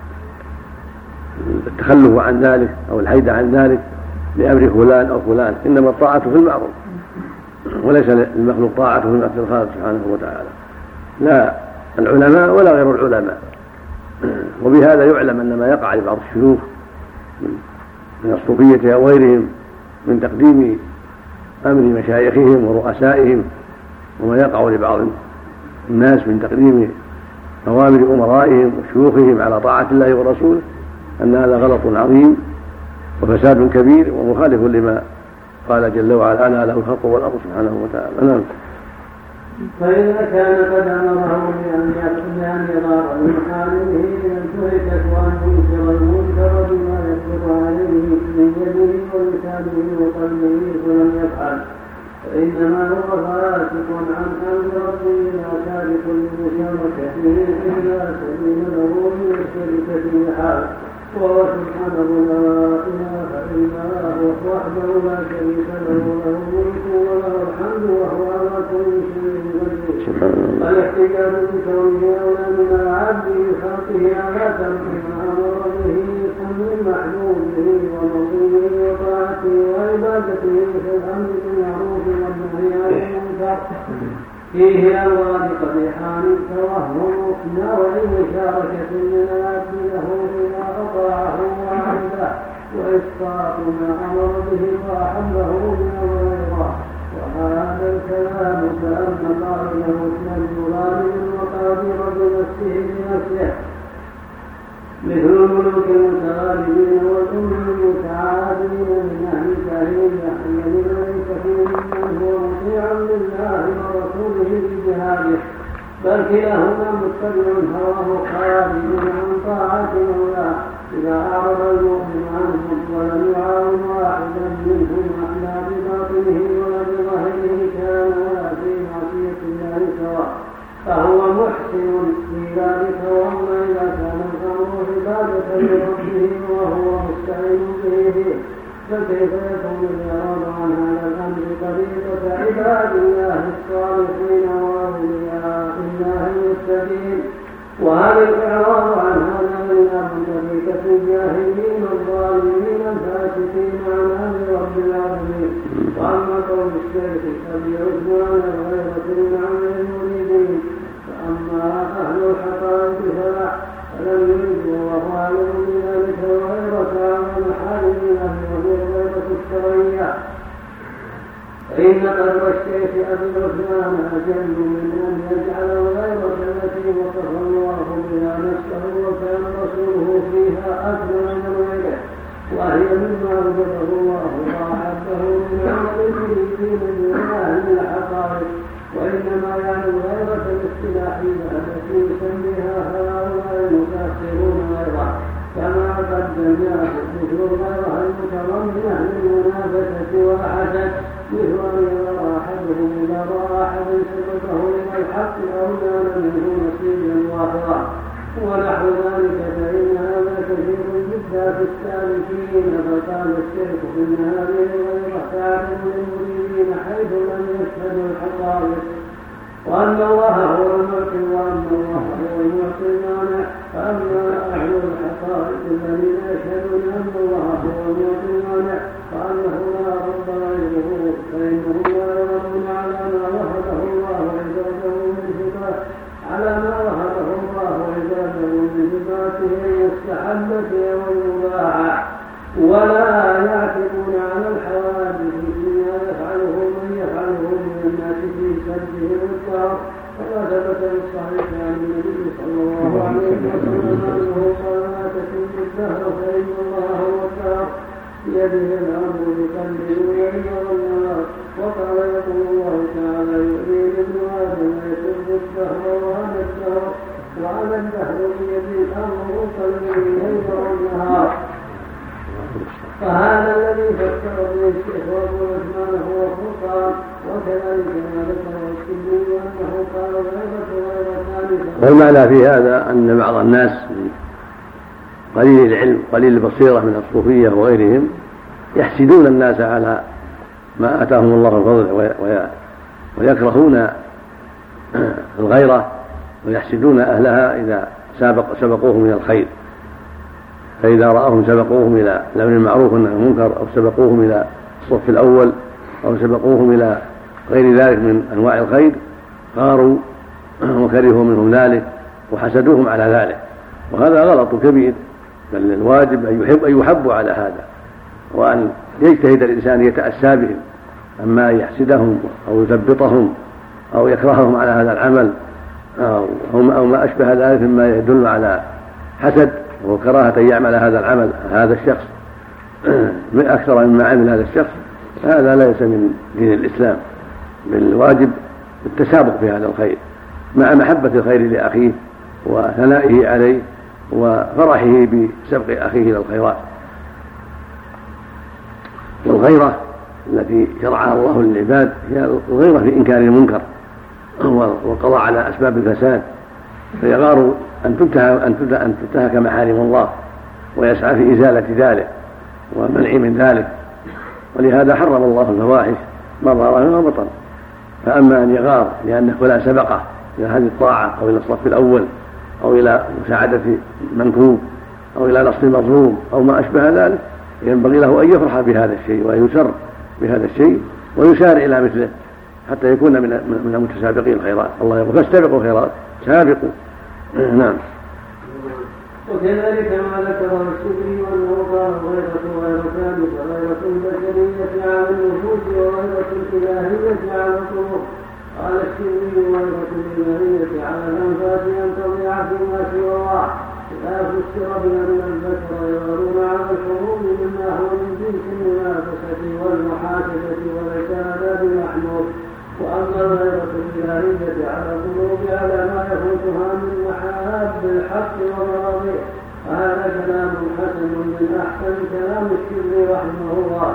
[SPEAKER 3] التخلف عن ذلك أو الحيد عن ذلك لأمر فلان أو فلان، إنما الطاعة في المعروف، وليس للمخلوق طاعة في معصية الخالق سبحانه وتعالى، لا العلماء ولا غير العلماء. وبهذا يعلم أن ما يقع لبعض الشيوخ من الصوفية أو غيرهم من تقديم أمر مشايخهم ورؤسائهم، وما يقع لبعض الناس من تقديم أوامر أمرائهم وشيوخهم على طاعة الله ورسوله، أن هذا غلط عظيم وفساد كبير ومخالف لما قال جل وعلا: ألا له الخلق والأمر سبحانه وتعالى. نعم.
[SPEAKER 2] فإذا كان قد أمره بأن يضار من حاله ينتهك وأن ينكر المنكر بما يقدر عليه من يده ولسانه وقلبه فلم يفعل، فإنما هو فاسق عن أمر ربه لا تارك لمشاركته إلا سبيل له من الشركة بحال. وهو سبحانه لا إله إلا هو وحده لا شريك له له الملك وله الحمد وهو على كل شيء قدير. الاحتجاج بكونه أولى من العبد بخلقه على ترك ما أمر به من محبوبه ومطلوبه وطاعته وعبادته في الأمر بالمعروف والنهي عن المنكر فيه أنواع قبيحان توهم نوع مشاركة من العبد له إذا أطاعه وعبده وإسقاط ما أمر به وأحبه من الغيرة. وهذا الكلام كأن قائله اسم ظالم وقادر بنفسه بنفسه مثل الملوك المتغالبين والأم المتعادلين من أهل الجاهلية الذين ليس فيهم من هو مطيع لله ورسوله بجهاده بل كلاهما متبع هواه خارج عن طاعة مولاه. إذا أعرض المؤمن عنهم ولم يعاون واحدا منهم لا بباطنه ولا بظاهره كان ولا في معصية الله سواء فهو محسن في ذلك. وأما إذا كان الأمر عبادة لربه وهو مستعين به فكيف يكون الإعراض عن هذا الأمر طريقة عباد الله الصالحين وأولياء الله المتقين؟ وهذا الإعراض عن هذا الأمر طريقة الجاهلين الظالمين الفاسقين عن أمر رب العالمين. وأما قول الشيخ قد يعد عن الغيرة من عمل المريدين فأما أهل الحقائق فلا فلم يريدوا وهو أعلم بذلك الغيرة على محارم الله وهي الغيرة الشرعية. فإن قدر الشيخ أبي العثمان أجل من أن يجعل الغيرة التي وصف الله بها نفسه وكان رسوله فيها أكبر من غيره وهي مما أوجبه الله وأحبه من عمل المريدين من أهل الحقائق. وإنما يعني الغيرة الاصطلاحية التي يسميها هؤلاء المتأخرون غيرة كما قدمناه مثل الغيرة المتضمنة للمنافسة والحسد مثل أن يرى أحدهم إذا رأى أحدا سبقه إلى الحق أو نال منه نصيبا واحدا ونحو ذلك. فإن هذا كثير جدا في السالكين. فقال الشيخ إن هذه الغيرة تعلم للمريدين حيث لم يشهدوا الحقائق وأن الله هو المعطي وأن الله هو المعطي المانع. فأما أهل الحقائق الذين يشهدون أن الله هو المعطي المانع وأنه لا رب غيره فإنهم لا يرون على ما وهبه الله عباده من صفات على ما وهبه الله عباده من صفاته المستحبة والمباحة ولا يعتقون على الحوادث فيما يفعله من يفعله من الناس في سده الكفر. فلا ثبت بالصحيح عن النبي صلى الله عليه وسلم أنه قال لا تسب الدهر فإن الله هو الدهر بيده الأمر بقلبه ويده النار. وقال يقول الله تعالى يؤذي ابن آدم يسب الدهر وأنا الدهر وأنا الدهر بيدي الأمر قلبه ليل والنهار. فهذا الذي فسر به الشيخ أبو عثمان هو الفرقان. وكذلك ما ذكره السدي أنه قال غيرة غير ثالثة.
[SPEAKER 3] والمعنى في هذا أن بعض الناس قليل العلم قليل البصيرة من الصوفية وغيرهم يحسدون الناس على ما آتاهم الله الفضل ويكرهون الغيرة ويحسدون أهلها إذا سبق سبقوهم إلى الخير. فإذا رأوهم سبقوهم إلى الأمر بالمعروف والنهي عن المنكر أو سبقوهم إلى الصف الأول أو سبقوهم إلى غير ذلك من أنواع الخير غاروا وكرهوا منهم ذلك وحسدوهم على ذلك. وهذا غلط كبير. بل الواجب أن يحب أن يحبوا على هذا وأن يجتهد الإنسان يتأسى بهم. أما أن يحسدهم أو يثبطهم أو يكرههم على هذا العمل أو ما أشبه ذلك مما يدل على حسد وكراهة أن يعمل هذا العمل هذا الشخص من أكثر مما عمل هذا الشخص هذا ليس من دين الإسلام. بالواجب التسابق في هذا الخير مع محبة الخير لأخيه وثنائه عليه وفرحه بسبق أخيه إلى الخيرات. والغيرة التي شرعها الله للعباد هي الغيرة في إنكار المنكر والقضاء على أسباب الفساد. فيغار أن تنتهك محارم الله ويسعى في إزالة ذلك والمنع من ذلك. ولهذا حرم الله الفواحش ما ظهر منها وبطن. فأما أن يغار لأن فلان سبقه إلى هذه الطاعة أو إلى الصف الأول أو إلى مساعدة منكوب أو إلى نصر مظلوم أو ما أشبه ذلك، ينبغي له أن يفرح بهذا الشيء وأن يسر بهذا الشيء ويسارع إلى مثله حتى يكون من من المتسابقين الخيرات. الله يقول فاستبقوا الخيرات، سابقوا. نعم.
[SPEAKER 2] وكذلك ما ذكره السبري وأنه قال غيرة غيرتان، فغيرة البشرية على النفوس وغيرة الإلهية على القلوب. قال السبري غيرة الإلهية على الأنفاس أن تضيع فيما سوى الله، لا فسر بأن البشر يغارون على الحروب مما هو من جنس المنافسة والمحاسبة وليس هذا بمحمود. وأما الغيرة الإلهية على القلوب على ما يفوتها من محاب الحق ومراضيه، فهذا كلام حسن من أحسن كلام الشبر رحمه الله.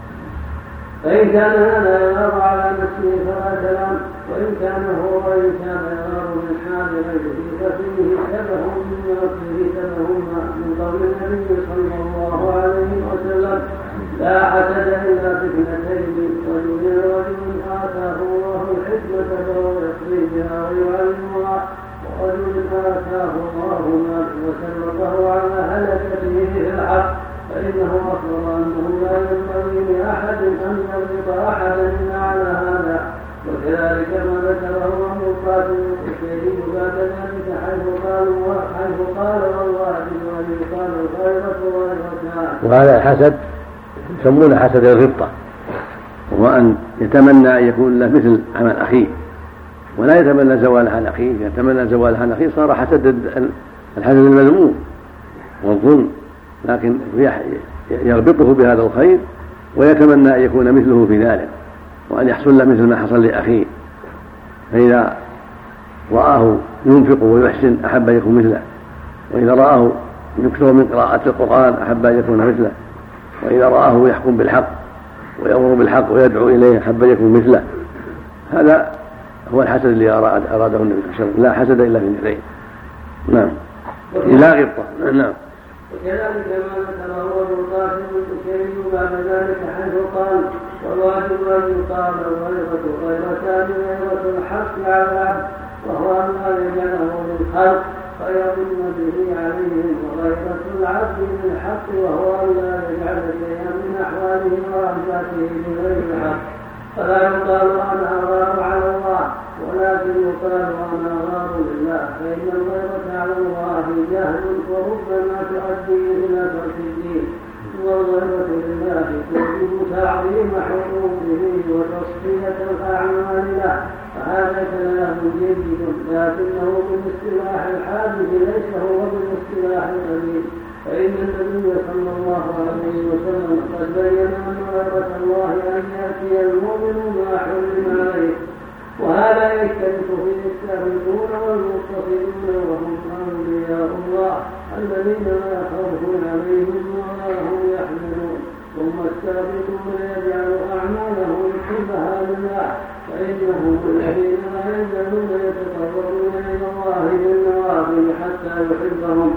[SPEAKER 2] فإن كان هذا يغار على نفسه فلا كلام، وإن كان هو وإن كان يغار من حال غيره ففيه شبه من نفسه شبه من قول النبي صلى الله عليه وسلم: لا حسد إلا في اثنتين، رجل رجل آتاه الله الحكمة فهو يقضي بها ويعلمها، ورجل آتاه الله مال وسلطه على هلكته في الحق، فإنه أخبر أنه لا ينبغي لأحد أن يغلط أحدا إلا على هذا. وكذلك ما ذكره أبو القاسم القشيري بعد ذلك حيث قالوا حيث قال والواجب ويقال الخيرة والرجاء.
[SPEAKER 3] وهذا الحسد يسمونه حسد الغبطة، وهو أن يتمنى أن يكون له مثل عمل أخيه ولا يتمنى زواله عن أخيه. يتمنى زواله عن أخيه صار حسد الحسد المذموم والظلم، لكن يربطه بهذا الخير ويتمنى أن يكون مثله في ذلك وأن يحصل له مثل ما حصل لأخيه. فإذا رآه ينفق ويحسن أحب أن يكون مثله، وإذا رآه يكثر من قراءة القرآن أحب أن يكون مثله، وإذا رآه يحكم بالحق ويأمر بالحق ويدعو إليه أحب أن يكون مثله. هذا هو الحسد الذي أراد أراده النبي صلى الله عليه وسلم. لا حسد إلا في اثنتين. نعم. لا غبطة. نعم.
[SPEAKER 2] وكذلك ما ذكره ابو القاسم القشيري بعد ذلك حيث قال: والواجب ان يقال الغيرة غيرتان، غيرة الحق على العبد وهو ان لا يجعله للخلق فيظن به عليهم، وغيرة العبد للحق وهو ان لا يجعل شيئا من احواله وانفاته بغير الحق. فلا يقال انا اغار على الله، ولكن يقال انا اغار لله، فان الغيرة على الله جهل وربما تؤدي الى ترك الدين، والغيرة لله توجب تعظيم حقوقه وتصفية الاعمال له. فهذا كلام جيد، لكنه بالاصطلاح الحادث ليس هو بالاصطلاح القديم، فإن النبي صلى الله عليه وسلم قد بين أن غيرة الله أن يأتي المؤمن ما حرم عليه، وهذا يشترك فيه السابقون والمتصلون وهم أولياء الله الذين لا خوف عليهم ولا هم يحزنون. ثم السابقون يجعل أعمالهم كلها لله، فإنهم الذين لا يزالون يتقربون إلى الله بالنوافل حتى يحبهم.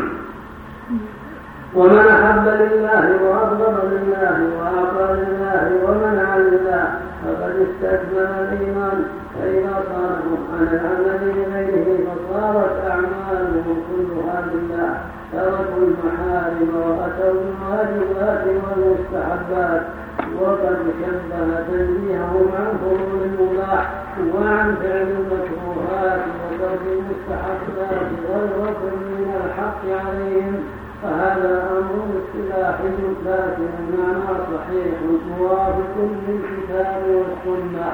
[SPEAKER 2] ومن أحب لله وأبغض لله وأعطى لله ومنع لله فقد استكمل الإيمان. فإذا صاروا عن العمل لغيره فصارت أعمالهم كلها لله، تركوا المحارم وأتوا الواجبات والمستحبات. وقد شبه تنزيههم عن فضول المباح وعن فعل المكروهات وترك المستحبات غيرة من الحق عليهم، فهذا أمر اصطلاحي لكن المعنى صحيح موافق للكتاب والسنة.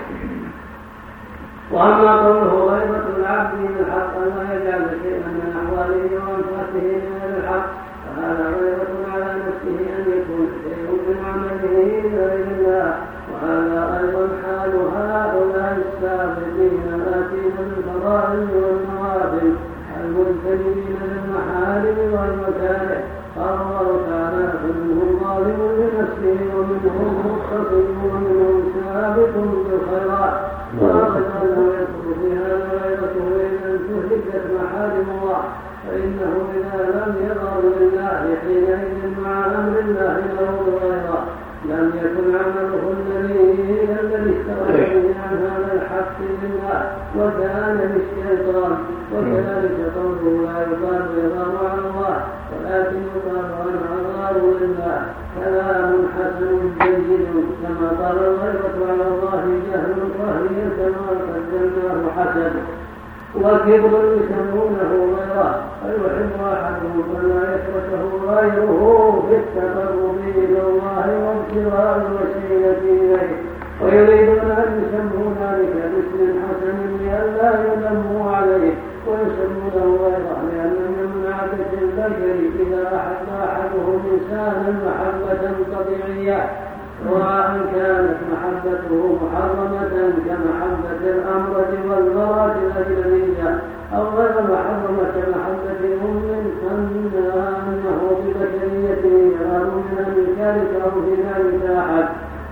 [SPEAKER 2] وأما قوله غيرة العبد بالحق لا يجعل شيئا من أحواله وأنفاسه من الحق، فهذا غيرة على نفسه أن يكون شيء من عمله لغير الله. وهذا أيضا حال هؤلاء السابقين الآتين بالفضائل والنوافل المجتنبين للمحارم والمكاره. قال الله تعالى: فمنهم ظالم لنفسه ومنهم مقتصد ومنهم سابق بالخيرات. وأخذ أنه يدخل في هذا غيرته إذا انتهكت محارم الله، فإنه إذا لم يظهر لله حينئذ مع أمر الله له غيره لم يكن عمله الذي الذي اشترك به عن هذا الحق لله وكان للشيطان. وكذلك قوله لا يقال يظهر على الله ولكن يقال الأظهار لله كلام حسن جيد كما قال الغيبة على الله جهل وهي كما قدمناه حسن. وكبر يسمونه غيره فيحب أحدهم فلا يشركه غيره في التقرب إلى الله وابتغاء الوسيلة إليه ويريدون أن يسموا ذلك باسم حسن لئلا يذموا عليه ويسمونه غيره لأن من عادة البشر إذا أحب أحدهم إنسانا محبة طبيعية سواء كانت محبته محرمة كمحبة الأمرة والمرأة الأجنبية أو غير محرمة كمحبة الأم أنه ببشريته يرى من أن ذلك أو في ذلك أحد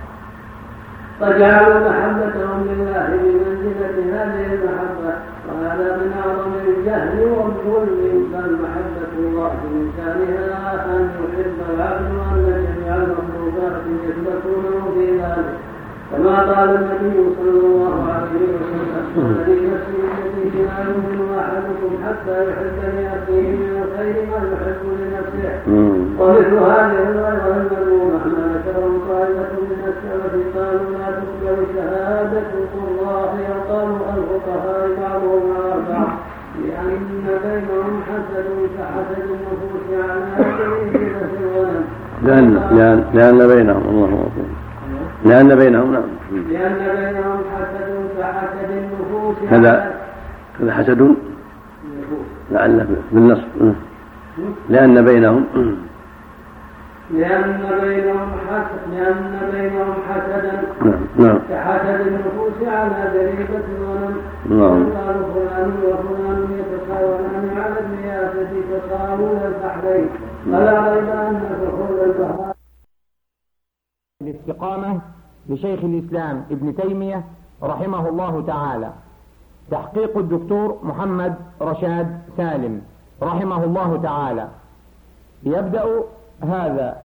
[SPEAKER 2] فجعلوا محبتهم لله بمنزلة هذه المحبة وهذا من أعظم الجهل والظلم. بل محبة الله بإمكانها أن يحب العبد وأن جميع المخلوقات يشركونه في ذلك كما قال النبي صلى الله عليه وسلم لنفسه التي لا يؤمن أحدكم حتى يحب لأخيه من الخير ما يحب لنفسه. ومثل هذه الغيرة المذمومة ما ذكره طائفة من السلف قالوا لا تقبل شهادة الله وقالوا الفقهاء بعضهم أربعة لأن بينهم حسد كحسد النفوس على سبيل الغنم
[SPEAKER 3] لأن لأن لأن بينهم الله أكبر لأن بينهم نعم
[SPEAKER 2] لأن بينهم حسد كحسد النفوس
[SPEAKER 3] هذا هذا حسد لعل بالنصب لأن بينهم
[SPEAKER 2] لأن بينهم حسد لأن بينهم حسدا
[SPEAKER 3] نعم
[SPEAKER 2] كحسد النفوس على ذريبة الغنم.
[SPEAKER 3] نعم
[SPEAKER 2] قال فلان وفلان يتساوون على الرياسة تساوون البحرين فلا ريب أن دخول البحر.
[SPEAKER 1] الاستقامة لشيخ الإسلام ابن تيمية رحمه الله تعالى، تحقيق الدكتور محمد رشاد سالم رحمه الله تعالى. يبدأ هذا